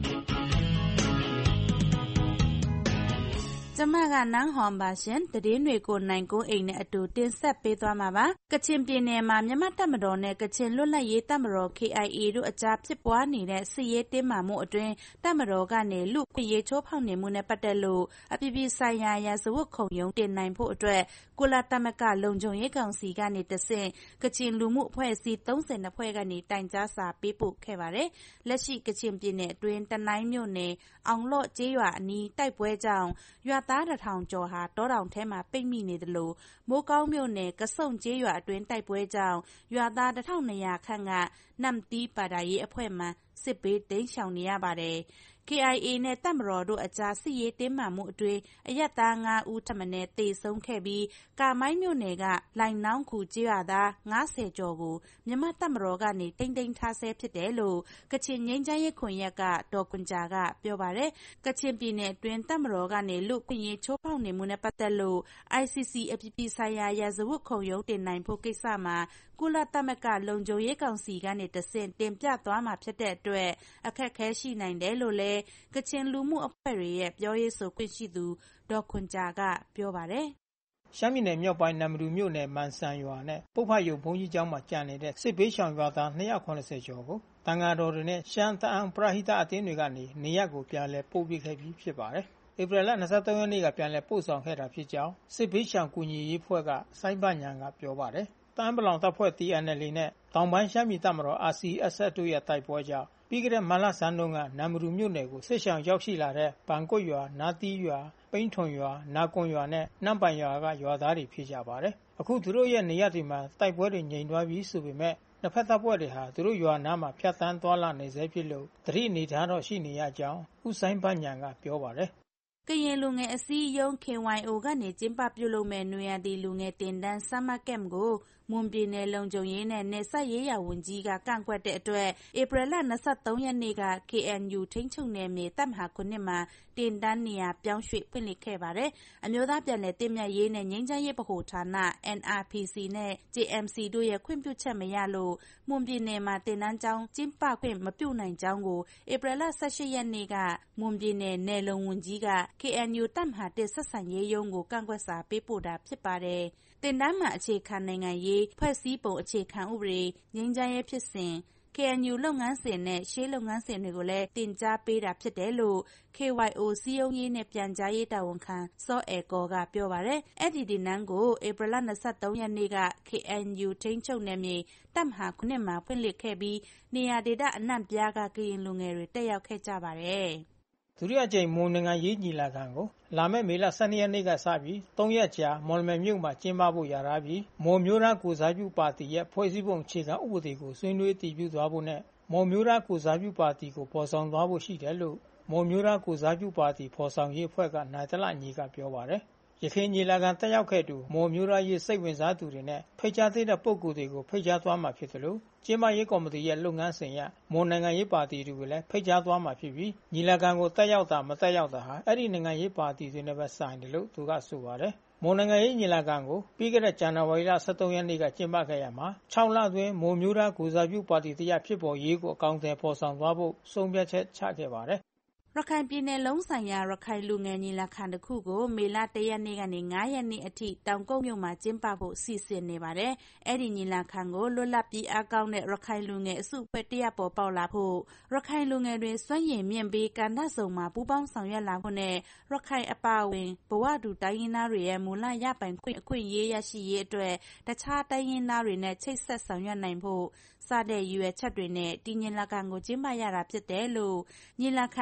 Speaker 22: ကျမကနန်းဟွန်ပါရှင်သတင်းတွေကိုနိုင်ကုန်းအိမ်နဲ့အတူတင်ဆက်ပေးသွားမှာပါကချင်ပြည်နယ်မှာမြန်မာတပ်မတော်နဲ့ကချင်လွတ်လပ်ရေးတပ်မတော် KIA တို့အကြားဖြစ်ပွားနေတဲ့စစ်ရေးတင်းမာမှုအတွင်းတပ်မတော်ကနေလူ့ခွင့်ရေးချိုးဖောက်နေမှုနဲ့ပတ်သက်လို့အပြည်ပြည်ဆိုင်ရာရာဇဝတ်ခုံရုံးတင်နိုင်ဖို့အတွက်ကုလသမဂ္ဂလုံခြုံရေးကောင်စီကနေတဆင့်ကချင်လူမှုအဖွဲ့အစည်း32ဖွဲ့ကနေတိုင်ကြားစာပေးပို့ခဲ့ပါတယ်လက်ရှိကချင်ပြည်နယ်အတွင်းတနိုင်းမြို့နယ်အောင်လော့ကျေးရွာအနီးတိုက်ပွဲကြောင့်ရွာသား1000ကျော်ဟာတောတောင်ထဲမှာပိတ်မိနေတယ်လို့မိုးကောင်းမြို့နယ်ကဆုံကျေးရွာအတွင်းတိုက်ပွဲကြောင့်ရွာသား1200ခန့်ကနမ်တီးပါဒါရေးအဖွဲ့မှစစ်ဘေးတိမ်းရှောင်နေရပါတယ်KIA နဲ့တပ်မတော်တို့အကြားစစ်ရေးတင်းမာမှုအတွင်းအရပ်သား9ဦးထပ်မံသေဆုံးခဲ့ပြီးကာမိုင်းမြို့နယ်ကလိုင်နောင်းခုကျေးရွာသား90ကျော်ကိုမြန်မာတပ်မတော်ကနေတိမ့်သိမ်းထားဆဲဖြစ်တယ်လို့ကချင်ငြိမ်းချမ်းရေးခွန်ရက်ကဒေါ်ကွန်ဂျာကပြောပါတယ်ကချင်ပြည်နယ်အတွင်းတပ်မတော်ကနေလူ့ခွင့်ရေးချိုးဖောက်နေမှုနဲ့ပတ်သက်လို့ ICC အပြည်ပြည်ဆိုင်ရာရာဇဝတ်ခုံရုံးတင်နိုင်ဖို့ကိစ္စမှာကုလသမဂ္ဂလုံခြုံရေးကောင်စီကနေတဆင့်တင်ပြသွားမှာဖြစ်တဲ့အတွက်အခက်အခဲရှိနိုင်တယ်လို့လည်းကချင်လူမှုအဖွဲ့တွေရဲ့ပြောရေးဆိုခွင့်ရှိသူဒေါ်ခွန်ဂျာကပြောပါတယ်
Speaker 8: ရှမ်းပြည်နယ်မြောက်ပိုင်းနမ်တူမြို့နယ်မန်ဆန်ရွာနဲ့ပုဖယုံဘုံကြီးကျောင်းမှာကျန်နေတဲ့စစ်ဘေးရှောင်ရွာသား290ကျော်ကိုတန်ဃာတော်တွေနဲ့ရှမ်းတအန်းပရဟိတအသင်းတွေကနေနေရပ်ကိုပြန်လည်ပို့ပေးခဲ့ပြီးဖြစ်ပါတယ်ဧပြီလ23ရက်နေ့ကပြန်လည်ပို့ဆောင်ခဲ့တာဖြစ်ကြောင်းစစ်ဘေးရှောင်ကူညီရေးဖွဲ့ကစိုင်းပညာကပြောပါတယ်တအန်းပလောင်တပ်ဖွဲ့ TNLA နဲ့တောင်ပိုင်းရှမ်းပြည်တပ်မတော် RCSS တို့ရဲ့တိုက်ပွဲကြောင့်ပြီးခဲ့တဲ့မလဆန်းတုန်းကနမ်တူမြို့နယ်ကိုစစ်ရှောင်ရောက်ရှိလာတဲ့ပန်ကွတ်ရွာနာတီးရွာပိန်းထွန်ရွာနာကွန်ရွာနဲ့နမ်ပန်ရွာကရွာသားတွေဖြစ်ကြပါတယ်အခုသူတို့ရဲ့နေရာတွေမှာတိုက်ပွဲတွေငြိမ်သွားပြီးဆိုပေမဲ့နှစ်ဖက်တပ်ဖွဲ့တွေဟာသူတို့ရွာနားမှာဖြတ်တန်းသွားလာနေစေဖြစ်လို့တတိအနေထားတော့ရှိနေရကြောင်းဦးဆိုင်ပညာကပြောပါတယ်
Speaker 22: ကရင်လူငယ်အစည်းအရုံး KYO ကနေကျင်းပပြုလုပ်မဲ့နွေရာသီလူငယ်တင်တန်း Summer Camp ကိုမွန်ပြည်နယ်လုံခြုံရေးနဲ့နယ်စပ်ရေးရာဝန်ကြီးကကန့်ကွက်တဲ့အတွက်ဧပြီလ23ရက်နေ့က KNU ထိန်းချုပ်နယ်မြေတပ်မဟာ9မှာတင်တန်းနေရာပြောင်းရွှေ့ဖွင့်လှစ်ခဲ့ပါတယ်။အမျိုးသားပြန်လည်တည်မြဲရေးနဲ့ငြိမ်းချမ်းရေးဗဟိုဌာန NRPC နဲ့ JMC တို့ရဲ့ခွင့်ပြုချက်မရလို့မွန်ပြည်နယ်မှာတင်တန်းကျောင်းကျင်းပခွင့်မပြုနိုင်ကြောင်းကိုဧပြီလ18ရက်နေ့ကမွန်ပြည်နယ်နယ်လုံဝန်ကြီးက KNU တပ်မဟာ1ဆက်ဆံရေးရုံးကိုကန့်ကွက်စာပေးပို့တာဖြစ်ပါတယ်။တင်တန်းမှာအခြေခံနိုင်ငံရေးဖွဲ့စည်းပုံအခြေခံဥပဒေငြိမ်းချမ်းရေးဖြစ်စဉ် KNU လုပ်ငန်းစဉ်နဲ့ရှေးလုပ်ငန်းစဉ်တွေကိုလည်းတင်ကြားပေးတာဖြစ်တယ်လို့ KYO စည်းရုံးရေးနဲ့ပြန်ကြားရေးတာဝန်ခံစောအေကောကပြောပါတယ်။အဲ့ဒီဒီနန်းကိုဧပြီလ23ရက်နေ့က KNU ထိန်းချုပ်နယ်မြေတပ်မဟာ9မှာဖွင့်လှစ်ခဲ့ပြီးနေရာဒေသအနှံ့ပြားကကရင်လူငယ်တွေတက်ရောက်ခဲ့ကြပါတယ်။
Speaker 8: ဒုတိယကြိမ်မွန်နိုင်ငံရေးညီလာခံကိုလာမယ့်မေလ12ရက်နေ့ကစပြီး3ရက်ကြာမော်လမြိုင်မြို့မှာကျင်းပဖို့ရထားပြီးမွန်မျိုးသားကိုစားပြုပါတီရဲ့ဖွဲ့စည်းပုံအခြေခံဥပဒေကိုဆွေးနွေးတည်ပြုသွားဖို့နဲ့မွန်မျိုးသားကိုစားပြုပါတီကိုပေါ်ဆောင်သွားဖို့ရှိတယ်လို့မွန်မျိုးသားကိုစားပြုပါတီဖော်ဆောင်ရေးအဖွဲ့ကနိုင်တလညီကပြောပါတယ်ရခိုင်ညီလာခံတက်ရောက်ခဲ့သူမွန်မျိုးသားရေးစိတ်ဝင်စားသူတွေနဲ့ဖိတ်ကြားတဲ့ပုဂ္ဂိုလ်တွေကိုဖိတ်ကြားသွားမှာဖြစ်တယ်လို့ကျင်းပရေးကော်မတီရဲ့လုပ်ငန်းစဉ်ရမွန်နိုင်ငံရေးပါတီတွေကိုလည်းဖိတ်ကြားသွားမှာဖြစ်ပြီးညီလာခံကိုတက်ရောက်တာမတက်ရောက်တာဟာအဲ့ဒီနိုင်ငံရေးပါတီတွေနဲ့ပဲဆိုင်တယ်လို့သူကဆိုပါတယ်မွန်နိုင်ငံရေးညီလာခံကိုပြီးခဲ့တဲ့ဇန်နဝါရီလ23ရက်နေ့ကကျင်းပခဲ့ရမှာ6လအတွင်းမွန်မျိုးသားကိုစားပြုပါတီတရားဖြစ်ပေါ်ရေးကိုအကောင့်ထဲပေါ်ဆောင်သွားဖို့ဆုံးဖြတ်ချက်ချခဲ့ပါတယ်
Speaker 22: ရခိုင်ပြည်နယ်လုံးဆိုင်ရာရခိုင်လူငယ်ညီလာခံတစ်ခုကိုမေလ1ရက်နေ့ကနေ9ရက်နေ့အထိတောင်ကုတ်မြို့မှာကျင်းပဖို့စီစဉ်နေပါတယ်။အဲ့ဒီညီလာခံကိုလွတ်လပ်ပြီးအားကောင်းတဲ့ရခိုင်လူငယ်အစုအဖွဲ့တရပ်ပေါ်ပေါက်လာဖို့ရခိုင်လူငယ်တွေစွမ်းရည်မြင့်ပြီးကဏ္ဍစုံမှာပူးပေါင်းဆောင်ရွက်လာဖို့နဲ့ရခိုင်အပါအဝင်ဘဝတူတိုင်းရင်းသားတွေရဲ့မူလရပိုင်ခွင့်အခွင့်အရေးရရှိရေးအတွက်တခြားတိုင်းရင်းသားတွေနဲ့ချိတ်ဆက်ဆောင်ရွက်နိုင်ဖို့စတဲ့ရွေချက်တွေနဲ့ဒီညီလာခံကိုကျင်းပရတာဖြစ်တယ်လို့ညီလာခံဖြစ်မြောက်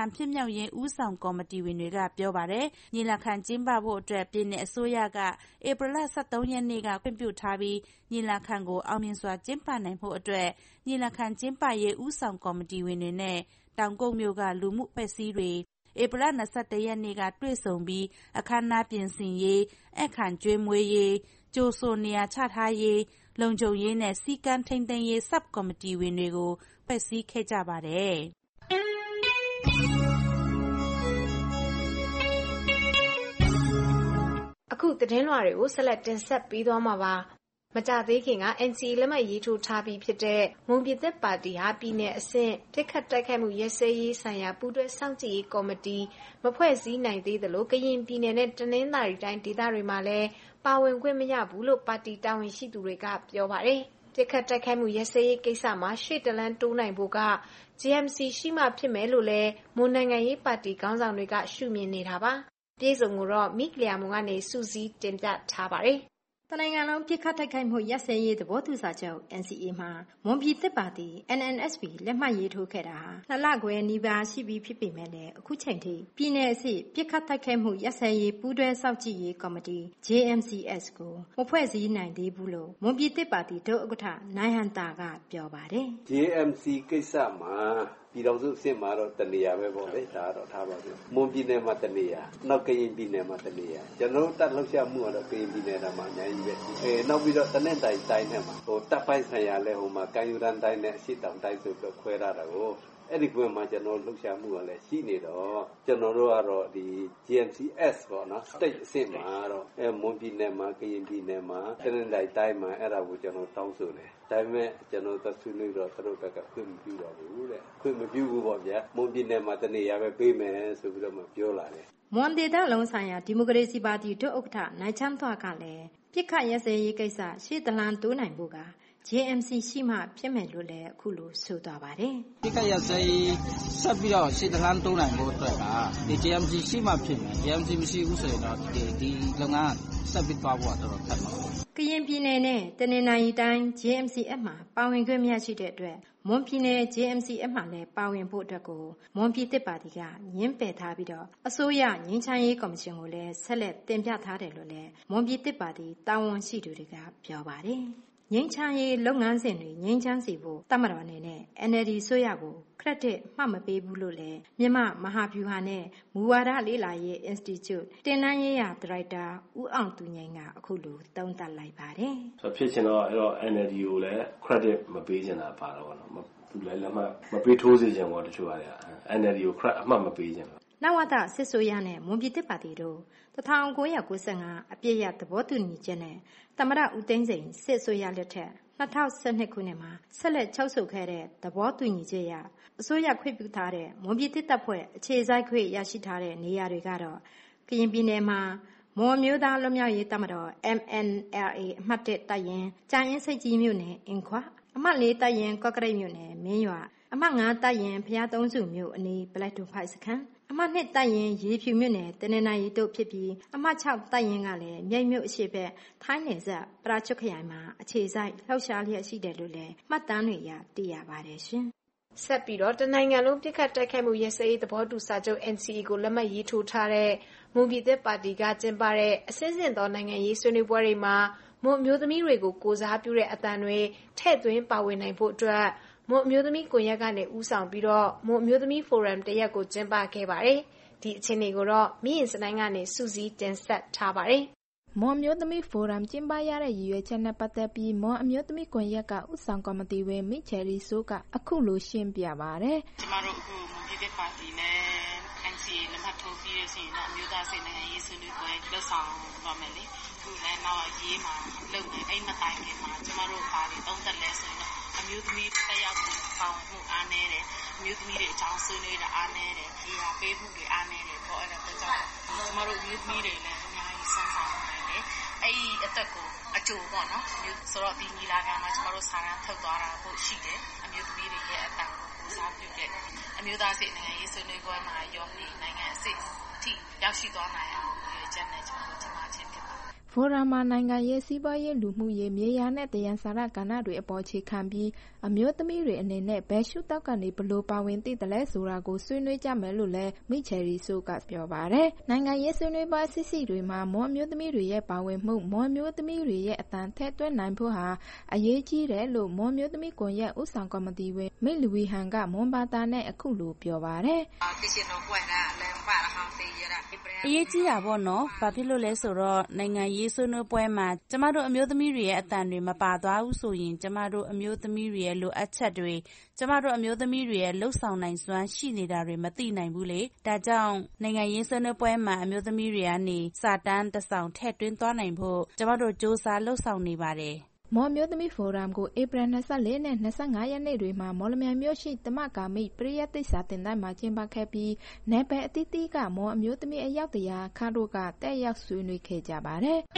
Speaker 22: မြောက်ရေးဦးဆောင်ကော်မတီဝင်တွေကပြောပါတယ်။ညီလာခံကျင်းပဖို့အတွက်ပြည်내အစိုးရကဧပြီလ 13 ရက်နေ့ကခွင့်ပြုထားပြီးညီလာခံကိုအောင်မြင်စွာကျင်းပနိုင်ဖို့အတွက်ညီလာခံကျင်းပရေးဦးဆောင်ကော်မတီဝင်တွေနဲ့တောင်ကုတ်မြို့ကလူမှုအဖွဲ့အစည်းတွေဧပြီလ 21 ရက်နေ့ကတွေ့ဆုံပြီးအခမ်းအနားပြင်ဆင်ရေး၊ဧည့်ခံကျွေးမွေးရေး၊ကြိုဆိုနေရာချထားရေး၊လုံခြုံရေးနဲ့စည်းကမ်းထိန်းသိမ်းရေး Sub ကော်မတီဝင်တွေကိုဖွဲ့စည်းခဲ့ကြပါတယ်။
Speaker 1: အခုသတင်းလွှာတွေကိုဆက်လက်တင်ဆက်ပေးသွားမှာပါ။မကြသေးခင်က NCA လက်မှတ်ရေးထိုးထားပြီးဖြစ်တဲ့မွန်ပြည်သစ်ပါတီဟာပြည်내အဆင့်ပစ်ခတ်တိုက်ခိုက်မှုရပ်စဲရေးဆိုင်ရာပူးတွဲစောင့်ကြည့်ရေးကော်မတီမဖွဲ့စည်းနိုင်သေးသလိုကရင်ပြည်내နဲ့တနင်္သာရီတိုင်းဒေသတွေမှာလည်းပါဝင်ခွင့်မရဘူးလို့ပါတီတာဝန်ရှိသူတွေကပြောပါတယ်။ပစ်ခတ်တိုက်ခိုက်မှုရပ်စဲရေးကိစ္စမှာရှေ့တလန်းတိုးနိုင်ဖို့က JMC ရှိမှဖြစ်မယ်လို့လည်းမွန်နိုင်ငံရေးပါတီခေါင်းဆောင်တွေကရှုမြင်နေတာပါ။ပြည်စုံကိုတော့မိကလျာမုံကနေစူးစီးတင်ပြထားပါတယ်။တနိုင်ငံလုံးပြစ်ခတ်တိုက်ခိုက်မှုရပ်စဲရေးသဘောတူစာချုပ် NCA မှာမွန်ပြည်သစ်ပါတီ NNSP လက်မှတ်ရေးထိုးခဲ့တာဟာ2လခွဲနီးပါးရှိပြီဖြစ်ပေမဲ့လည်းအခုချိန်ထိပြည်내အဆင့်ပြစ်ခတ်တိုက်ခိုက်မှုရပ်စဲရေးပူးတွဲစောင့်ကြည့်ရေးကော်မတီ JMCS ကိုမဖွဲ့စည်းနိုင်သေးဘူးလို့မွန်ပြည်သစ်ပါတီဒုဥက္ကဋ္ဌနိုင်ဟန်တာကပြောပါတယ်။
Speaker 16: JMC ကိစ္စမှာပြည်တော်စုအဆင့်မှာတော့တနေရာပဲပေါ့လေဒါတော့ထားပါစို့မွန်ပြည်နယ်မှာတနေရာနောက်ကရင်ပြည်နယ်မှာတနေရာကျွန်တော်တက်လှုပ်ရှားမှုကတော့ကရင်ပြည်နယ်မှာအများကြီးပဲနောက်ပြီးတော့တနင်္သာရီတိုင်းနဲ့မှာတပ်ပိုင်းဆိုင်ရာလဲဟိုမှာကံယူရန်တိုင်းနဲ့အရှိတောင်တိုင်းဆိုပြီးခွဲထားတာကိုအဲ့ဒီကွင်းမှာကျွန်တော်လှုပ်ရှားမှုကလည်းရှိနေတော့ကျွန်တော်တို့ကတော့ဒီ GMCS ပေါ့နော် state အဆင့်မှာတော့မွန်ပြည်နယ်မှာကရင်ပြည်နယ်မှာတနင်္သာရီတိုင်းမှာအဲ့ဒါကိုကျွန်တော်တောင်းဆိုတယ်ဒါပေမဲ့ကျွန်တော်သက်ဆွေးနွေးတော့သူတို့ဘက်ကခွင့်မပြုတော့ဘူးတဲ့ခွင့်မပြုဘူးပေါ့ဗျာမွန်ပြည်နယ်မှာတနေရာပဲပေးမယ်ဆိုပြီးတော့မှပြောလာတယ်
Speaker 1: မွန်ဒေသလုံးဆိုင်ရာဒီမိုကရေစီပါတီဒုဥက္ကဋ္ဌနိုင်ချမ်းသွကလည်းပြစ်ခတ်ရပ်စဲရေးကိစ္စရှေ့တလန်းတိုးနိုင်ဖို့ကJMC ရှိမှဖြစ်မယ်လို့လည်းအခုလိုဆိုသွားပါတယ်
Speaker 3: ။ပြစ်ခတ်ရပ်စဲရေးဆက်ပြီးတော့ရှေ့တလန်းတိုးနိုင်ဖို့အတွက်ကဒီ JMC ရှိမှဖြစ်မယ်။ JMC မရှိဘူးဆိုရင်တော့ဒီလုပ်ငန်းဆက်ပြီးသွားဖို့တော့ခက်မှာ
Speaker 1: ။ကရင်ပြည်နယ်နဲ့တနင်္သာရီတိုင်း JMCF မှာပါဝင်ခွင့်မရရှိတဲ့အတွက်မွန်ပြည်နယ် JMCF မှာလည်းပါဝင်ဖို့အတွက်ကိုမွန်ပြည်သစ်ပါတီကညှင်းပယ်ထားပြီးတော့အစိုးရငြိမ်းချမ်းရေးကော်မရှင်ကိုလည်းဆက်လက်တင်ပြထားတယ်လို့လည်းမွန်ပြည်သစ်ပါတီတာဝန်ရှိသူတွေကပြောပါတယ်။ငြိမ်းချမ်းရေးလုပ်ငန်းစဉ်တွေငြိမ်းချမ်းစေဖို့တမတော်အနေနဲ့ NLD ဆိုရကိုခရက်ဒစ်မှမပေးဘူးလို့လည်းမြန်မာမဟာဗျူဟာနဲ့မူဝါဒလေ့လာရေး Institute တင်နန်းရေးရာဒါရိုက်တာဦးအောင်သူငိန်ကအခုလိုသုံးသပ်လိုက်ပါတယ်
Speaker 5: ။ဆိုဖြစ်ချင်တော့အဲ့တော့ NLD ကိုလည်း credit မပေးချင်တာပါတော့ဗောနော်။သူလည်းလက်မှတ်မပေးထိုးစေချင်ဘူးတချို့က NLD ကို credit အမှတ်မပေးချင်ဘူး
Speaker 1: ။နဝတစစ်ဆိုရနဲ့မွန်ပြည်သစ်ပါတီတို့1995အပြည့်ရသဘောတူညီချက်နဲ့သမ္မတဦးသိန်းစိန်စစ်ဆိုရလက်ထက်2012ခုနှစ်မှာဆက်လက်ချုပ်ဆိုခဲ့တဲ့သဘောတူညီချက်အရအစိုးရခွင့်ပြုထားတဲ့မွန်ပြည်သစ်တပ်ဖွဲ့အခြေစိုက်ခွင့်ရရှိထားတဲ့နေရာတွေကတော့ကရင်ပြည်နယ်မှာမွန်မျိုးသားလွတ်မြောက်ရေးတပ်မတော် MNLA အမှတ်1တပ်ရင်းကြာအင်းစိတ်ကြီးမြို့နယ်အင်ခွအမှတ်4တပ်ရင်းကော့ကရိတ်မြို့နယ်မင်းရွာအမှတ်5တပ်ရင်းဖျားသုံးစုမြို့အနီး Black to Fight စခန်းအမှတ်2တပ်ရင်းရေဖြူမြို့နယ်တနင်္သာရီတို့ဖြစ်ပြီးအမှတ်6တပ်ရင်းကလည်းမြိတ်မြို့အရှေ့ဘက်ထိုင်းနယ်စပ်ပရာချွတ်ခရိုင်မှာအခြေစိုက်လှောက်ရှားလျက်ရှိတယ်လို့လည်းမှတ်တမ်းတွေအရသိရပါတယ်ရှင်။ဆက်ပြီးတော့တနိုင်ငံလုံးပြစ်ခတ်တိုက်ခိုက်မှုရပ်စဲရေးသဘောတူစာချုပ် NCA ကိုလက်မှတ်ရေးထိုးထားတဲ့မွန်ပြည်သစ်ပါတီကကျင်းပတဲ့အစင်းစင်သောနိုင်ငံရေးဆွေးနွေးပွဲတွေမှာမွန်မျိုးသမီးတွေကိုကိုစားပြုတဲ့အတန်တွေထည့်သွင်းပါဝင်နိုင်ဖို့အတွက်မွန်မျိုးသမီးကွန်ရက်ကနေဦးဆောင်ပြီးတော့မွန်မျိုးသမီးဖိုရမ်တရက်ကိုကျင်းပခဲ့ပါတယ်။ဒီအခြေအနေကိုတော့မြင့်စတိုင်းကနေစူးစီးတင်ဆက်ထားပါတယ်
Speaker 23: ။မွန်မျိုးသမီးဖိုရမ်ကျင်းပရတဲ့ရည်ရွယ်ချက်နဲ့ပတ်သက်ပြီးမွန်အမျိုးသမီးကွန်ရက်ကဦးဆောင်ကော်မတီဝင်မိချယ်ရီဆိုးကအခုလိုရှင်းပြပါတယ်
Speaker 24: ။ကျမတို့အခုမွန်ပြည်သစ်ပါတီနဲ့ NCA လက်မှတ်ထိုးပြီးရဆိုရင်တော့အမျိုးသားစိတ်နိုင်ငံရေးဆွေးနွေးပွဲလှုပ်ဆောင်ပါမယ်လေ။အခုလည်းနောက်ရေးမှာလုပ်နေအဲ့မတိုင်ခင်မှာကျမတို့ပါတီသုံးသက်လဲဆိုရင်တော့အမျိုးသမီးတစ်ယောက်ကိုပေါင်းမှုအားနည်းတယ်အမျိုးသမီးတွေအကြောင်းဆွေးနွေးတာအားနည်းတယ်ဒီဟာပေးမှုတွေအားနည်းတယ်ပေါ့အဲ့ဒါတော့ကြောင့်ကျမတို့အမျိုးသမီးတွေလည်းအများကြီးစမ်းဆောင်နိုင်တယ်အဲ့ဒီအသက်ကိုအကျိုးပေါ့နော်ဆိုတော့ဒီညီလာခံမှာကျမတို့စာရန်ထုတ်သွားတာပို့ရှိတယ်အမျိုးသမီးတွေရဲ့အတန်ကိုကိုစားပြုတဲ့အမျိုးသားစိတ်နိုင်ငံရေးဆွေးနွေးပွဲမှာရောဒီနိုင်ငံစိတ်ထိရောက်ရှိသွားနိုင်အောင်ရည်ချက်နဲ့ကျမတို့ကျမချင်းဖြစ်ပါ
Speaker 23: ဖိုရမ်မှာနိုင်ငံရေးစီးပွားရေးလူမှုရေးမြေယာနဲ့တယံဇာတကဏ္ဍတွေအပေါ်အခြေခံပြီးအမျိုးသမီးတွေအနေနဲ့ဘယ်ရှုထောင့်ကနေဘယ်လိုပါဝင်သင့်တယ်လဲဆိုတာကိုဆွေးနွေးကြမယ်လို့လည်းမစ်ချယ်ရီဆိုးကပြောပါတယ်။နိုင်ငံရေးဆွေးနွေးပွဲအစီအစဉ်တွေမှာမွန်အမျိုးသမီးတွေရဲ့ပါဝင်မှုမွန်အမျိုးသမီးတွေရဲ့အသံထည့်သွင်းနိုင်ဖို့ဟာအရေးကြီးတယ်လို့မွန်အမျိုးသမီးကွန်ရက်ဦးဆောင်ကော်မတီဝင်မိလူဝီဟန်ကမွန်ဘာသာနဲ့အခုလိုပြောပါတယ်။
Speaker 22: အရေးကြီးတာပေါ့နော်။ဘာဖြစ်လို့လဲဆိုတော့နိုင်ငံရေးဆွေးနွေးပွဲမှာကျမတို့အမျိုးသမီးတွေရဲ့အသံတွေမပါသွားဘူးဆိုရင်ကျမတို့အမျိုးသမီးတွေရဲ့လိုအပ်ချက်တွေကျမတို့အမျိုးသမီးတွေရဲ့လှုပ်ဆောင်နိုင်စွမ်းရှိနေတာတွေမသိနိုင်ဘူးလေ။ဒါကြောင့်နိုင်ငံရေးဆွေးနွေးပွဲမှာအမျိုးသမီးတွေကနေစာတမ်းတစ်စောင်ထည့်သွင်းသွားနိုင်ဖို့ကျမတို့စ조사လှုပ်ဆောင်နေပါတယ်။
Speaker 23: မွန်အမျိုးသမီးဖိုရမ်ကိုဧပြီ24နဲ့25ရက်နေ့တွေမှာမော်လမြိုင်မြို့ရှိသမကာမိပရိယတ်သိစာတင်တိုင်းမှာကျင်းပခဲ့ပြီးနယ်ပယ်အသီးသီးကမွန်အမျိုးသမီးအယောက်100ခန့်တို့ကတက်ရောက်ဆွေးနွေးခဲ့ကြပါတယ်။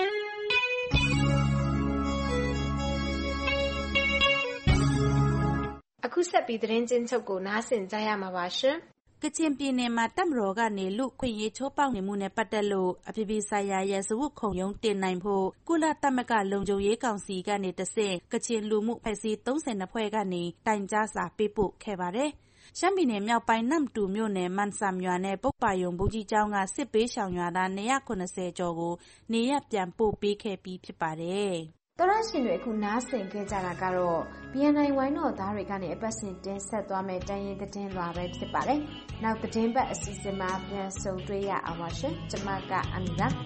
Speaker 1: အခုဆက်ပြီးသတင်းချင်းချုပ်ကိုနားဆင်ကြရမှာပါရှင်။
Speaker 22: ကချင်ပြည်နယ်မှာတပ်မတော်ကနေလူ့အခွင့်အရေးချိုးဖောက်နေမှုနဲ့ပတ်သက်လို့အပြည်ပြည်ဆိုင်ရာရာဇဝတ်ခုံရုံးတင်နိုင်ဖို့ကုလသမဂ္ဂလုံခြုံရေးကောင်စီကနေတဆင့်ကချင်လူမှုအဖွဲ့အစည်း32ဖွဲ့ကနေတိုင်ကြားစာပေးပို့ခဲ့ပါတယ်။ရှမ်းပြည်နယ်မြောက်ပိုင်းနမ်တူမြို့နယ်မန်ဆမ်ရွာနဲ့ပုပ္ပါယုံဘုကြီးကျောင်းကစစ်ပေးရှောင်ရွာသား290ကျော်ကိုနေရပ်ပြန်ပို့ပေးခဲ့ပြီးဖြစ်ပါတယ်။
Speaker 1: တော်ရရှင်တွေအခုနားဆင်ခဲ့ကြတာကတော့ BNI ဝိုင်းတော်သားတွေကနေအပတ်စဉ်တင်ဆက်သွားမယ့်တိုင်းရင်းသတင်းလွှာပဲဖြစ်ပါတယ်။နောက်သတင်းပတ်အစီအစဉ်မှာပြန်ဆုံတွေ့ရအောင်ပါရှင်။ကျွန်မကအမီပါ။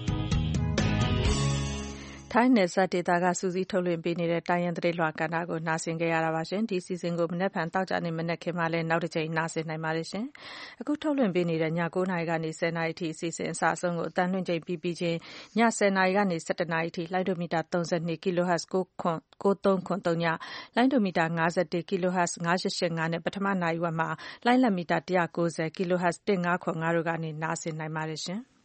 Speaker 2: ထိုင်းနယ်စပ်ဒေသကစူးစီးထုတ်လွှင့်ပေးနေတဲ့တိုင်းရင်းသတင်းလွှာကဏ္ဍကိုနားဆင်ခဲ့ရတာပါရှင်။ဒီစီစဉ်ကိုမနေ့ဖန်တောက်ကြနေမနေ့ခင်မှာလည်းနောက်တစ်ချိန်နားဆင်နိုင်ပါတယ်ရှင်။အခုထုတ်လွှင့်ပေးနေတဲ့ည9:00နာရီကနေ10:00နာရီအထိအစီအစဉ်အစအဆုံးကိုအတန်းလွှင့်ချိန်ပြီးချင်းည10:00နာရီကနေ17:00နာရီအထိလိုင်းဒိုမီတာ32 kHz 93.3ညလိုင်းဒိုမီတာ51 kHz 985နဲ့ပထမနာရီဝက်မှာလိုင်းလက်မီတာ190 kHz 15.5တို့ကနေနားဆင်နိုင်ပါတယ်ရှင်။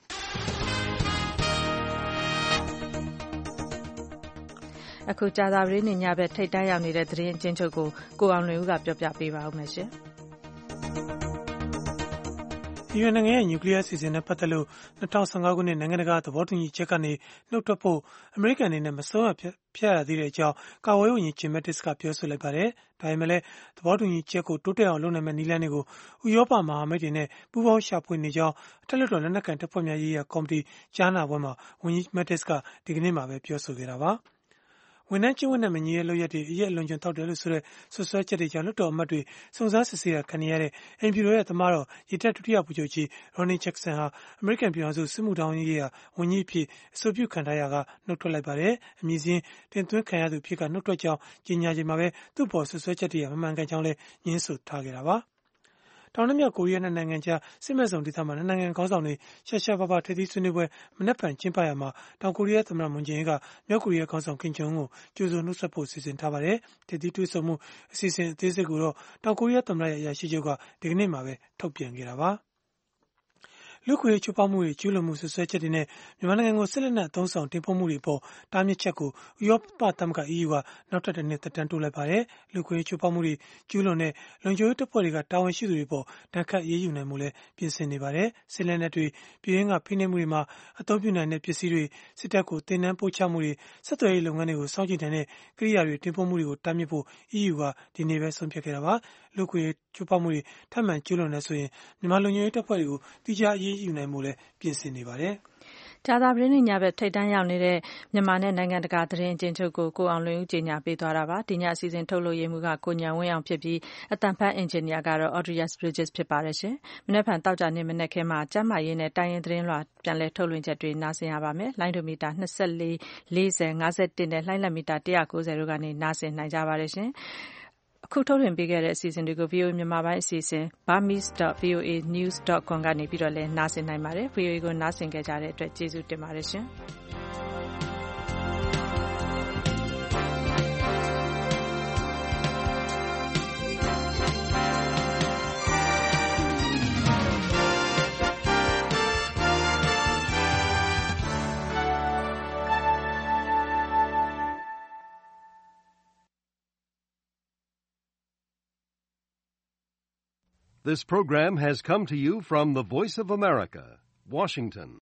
Speaker 2: အခုကြာသပတေးနေ့ညဘက်ထိပ်တန်းရောက်နေတဲ့သတင်းအကျဉ်းချုပ်ကိုကိုအောင်လွင်ဦးကပြောပြပေးပါဦးမယ်ရှင်
Speaker 4: ။ယူအန်နိုင်ငံရဲ့နျူကလ িয়ার အစီအစဉ်နဲ့ပတ်သက်လို့2015ခုနှစ်နိုင်ငံတကာသဘောတူညီချက်ကနေနှုတ်ထွက်ဖို့အမေရိကန်အနေနဲ့မဆုံးဖြတ်ရသေးတဲ့အကြောင်းကာကွယ်ရေးဝန်ကြီးဂျင်မက်တစ်ကပြောဆိုလိုက်ပါတယ်။ဒါပေမဲ့လည်းသဘောတူညီချက်ကိုတိုးတက်အောင်လုပ်နိုင်မယ့်နည်းလမ်းတွေကိုဥရောပမဟာမိတ်တွေနဲ့ပူးပေါင်းရှာဖွေနေကြောင်းအထက်လွှတ်တော်လက်နက်ကိုင်တပ်ဖွဲ့များရေးရာကော်မတီကြားနာပွဲမှာဝန်ကြီးမက်တစ်ကဒီကနေ့မှပဲပြောဆိုခဲ့တာပါ။ဝန်ထမ်းကျင့်ဝတ်နဲ့မညီတဲ့လုပ်ရပ်တွေအရက်အလွန်ကျွံထောက်တယ်လို့ဆိုတဲ့ဆွဆွဲချက်တွေကြောင့်လွှတ်တော်အမတ်တွေစုံစမ်းစစ်ဆေးတာခံနေရတဲ့အိမ်ဖြူတော်ရဲ့သမားတော်ရေတပ်ဒုတိယဗိုလ်ချုပ်ကြီးရော်နီချက်ဆန်ဟာအမေရိကန်ပြည်ထောင်စုစစ်မှုထမ်းရေးရာဝန်ကြီးအဖြစ်အဆိုပြုခံထားရကနှုတ်ထွက်လိုက်ပါတယ်။အမည်စင်းတင်သွင်းခံရသူဖြစ်ကနှုတ်ထွက်ကြောင်းကြေညာချိန်မှာပဲသူ့ပေါ်ဆွဆွဲချက်တွေကမမှန်ကန်ကြောင်းလည်းညင်းဆိုထားခဲ့တာပါ။တောင်နဲ့မြောက်ကိုရီးယားနိုင်ငံကြားစစ်မဲ့ဆောင်ဒေသမှာနိုင်ငံခေါင်းဆောင်တွေရှာရှာပါပါထိပ်သီးဆွေးနွေးပွဲမနက်ဖြန်ကျင်းပရမှာတောင်ကိုရီးယားသမ္မတမွန်ဂျင်အင်းကမြောက်ကိုရီးယားခေါင်းဆောင်ကင်ဂျုံကိုကြိုးဆိုနှုတ်ဆက်ဖို့စီစဉ်ထားပါတယ်။ထိပ်သီးတွေ့ဆုံမှုအစီအစဉ်အသေးစိတ်ကိုတော့တောင်ကိုရီးယားသမ္မတရဲ့အရာရှိချုပ်ကဒီကနေ့မှပဲထုတ်ပြန်ခဲ့တာပါ။လူ့ခွေချိုးဖောက်မှုတွေကျူးလွန်မှုဆွဆွဲချက်တွေနဲ့မြန်မာနိုင်ငံကိုစစ်လက်နက်အသုံးဆောင်တင်ပို့မှုတွေပေါ်တားမြစ်ချက်ကိုဥရောပသမဂ္ဂ EU ကနောက်ထပ်တစ်နှစ်သက်တမ်းတိုးလိုက်ပါတယ်။လူ့ခွေချိုးဖောက်မှုတွေကျူးလွန်တဲ့လုံခြုံရေးတပ်ဖွဲ့တွေကတာဝန်ရှိသူတွေပေါ်ဒဏ်ခတ်အရေးယူနိုင်မှုလည်းပြင်ဆင်နေပါတယ်။စစ်လက်နက်တွေပြည်ရင်းကဖိနှိပ်မှုတွေမှာအသုံးပြုနိုင်တဲ့ပစ္စည်းတွေစစ်တပ်ကိုတင်နန်းပို့ချမှုတွေဆက်သွယ်ရေးလုပ်ငန်းတွေကိုစောင့်ကြည့်နိုင်တဲ့ကိရိယာတွေတင်ပို့မှုတွေကိုတားမြစ်ဖို့ EU ကဒီနေ့ပဲဆုံးဖြတ်ခဲ့တာပါ။လူ့ခွေချိုးဖောက်မှုတွေထပ်မံကျူးလွန်နေဆိုရင်မြန်မာလုံခြုံရေးတပ်ဖွဲ့တွေကိုတိကျအရေးယူနိုင်မှုလည်းပြင်ဆင်နေပါတယ်
Speaker 2: ။ကြာသပတေးနေ့ညဘက်ထိပ်တန်းရောက်နေတဲ့မြန်မာနဲ့နိုင်ငံတကာသတင်းအကျဉ်းချုပ်ကိုကိုအောင်လွင်ဦးကြေညာပေးသွားတာပါ။ဒီညအစီအစဉ်ထုတ်လို့ရမှုကကိုညာဝင်းအောင်ဖြစ်ပြီးအတန်ဖတ်အင်ဂျင်နီယာကတော့ Audrius Bridges ဖြစ်ပါတယ်ရှင်။မနေ့ဖန်တောက်ကြနေ့မနေ့ခင်းမှာကျမ်းမာရေးနဲ့တိုင်းရင်းသတင်းလွှာပြန်လည်ထုတ်လွှင့်ချက်တွေနားဆင်ရပါမယ်။လိုင်းဒိုမီတာ24 40 51နဲ့လိုင်းလက်မီတာ190တို့ကနေနားဆင်နိုင်ကြပါတယ်ရှင်။အခုထုတ်လွှင့်ပေးခဲ့တဲ့အစီအစဉ်တွေကို VOA မြန်မာပိုင်းအစီအစဉ် burmese.voanews.com ကနေပြီးတော့လည်းနားဆင်နိုင်ပါတယ်။ VOA ကိုနားဆင်ကြတဲ့အတွက်ကျေးဇူးတင်ပါတယ်ရှင်။
Speaker 7: This program has come to you from the Voice of America, Washington.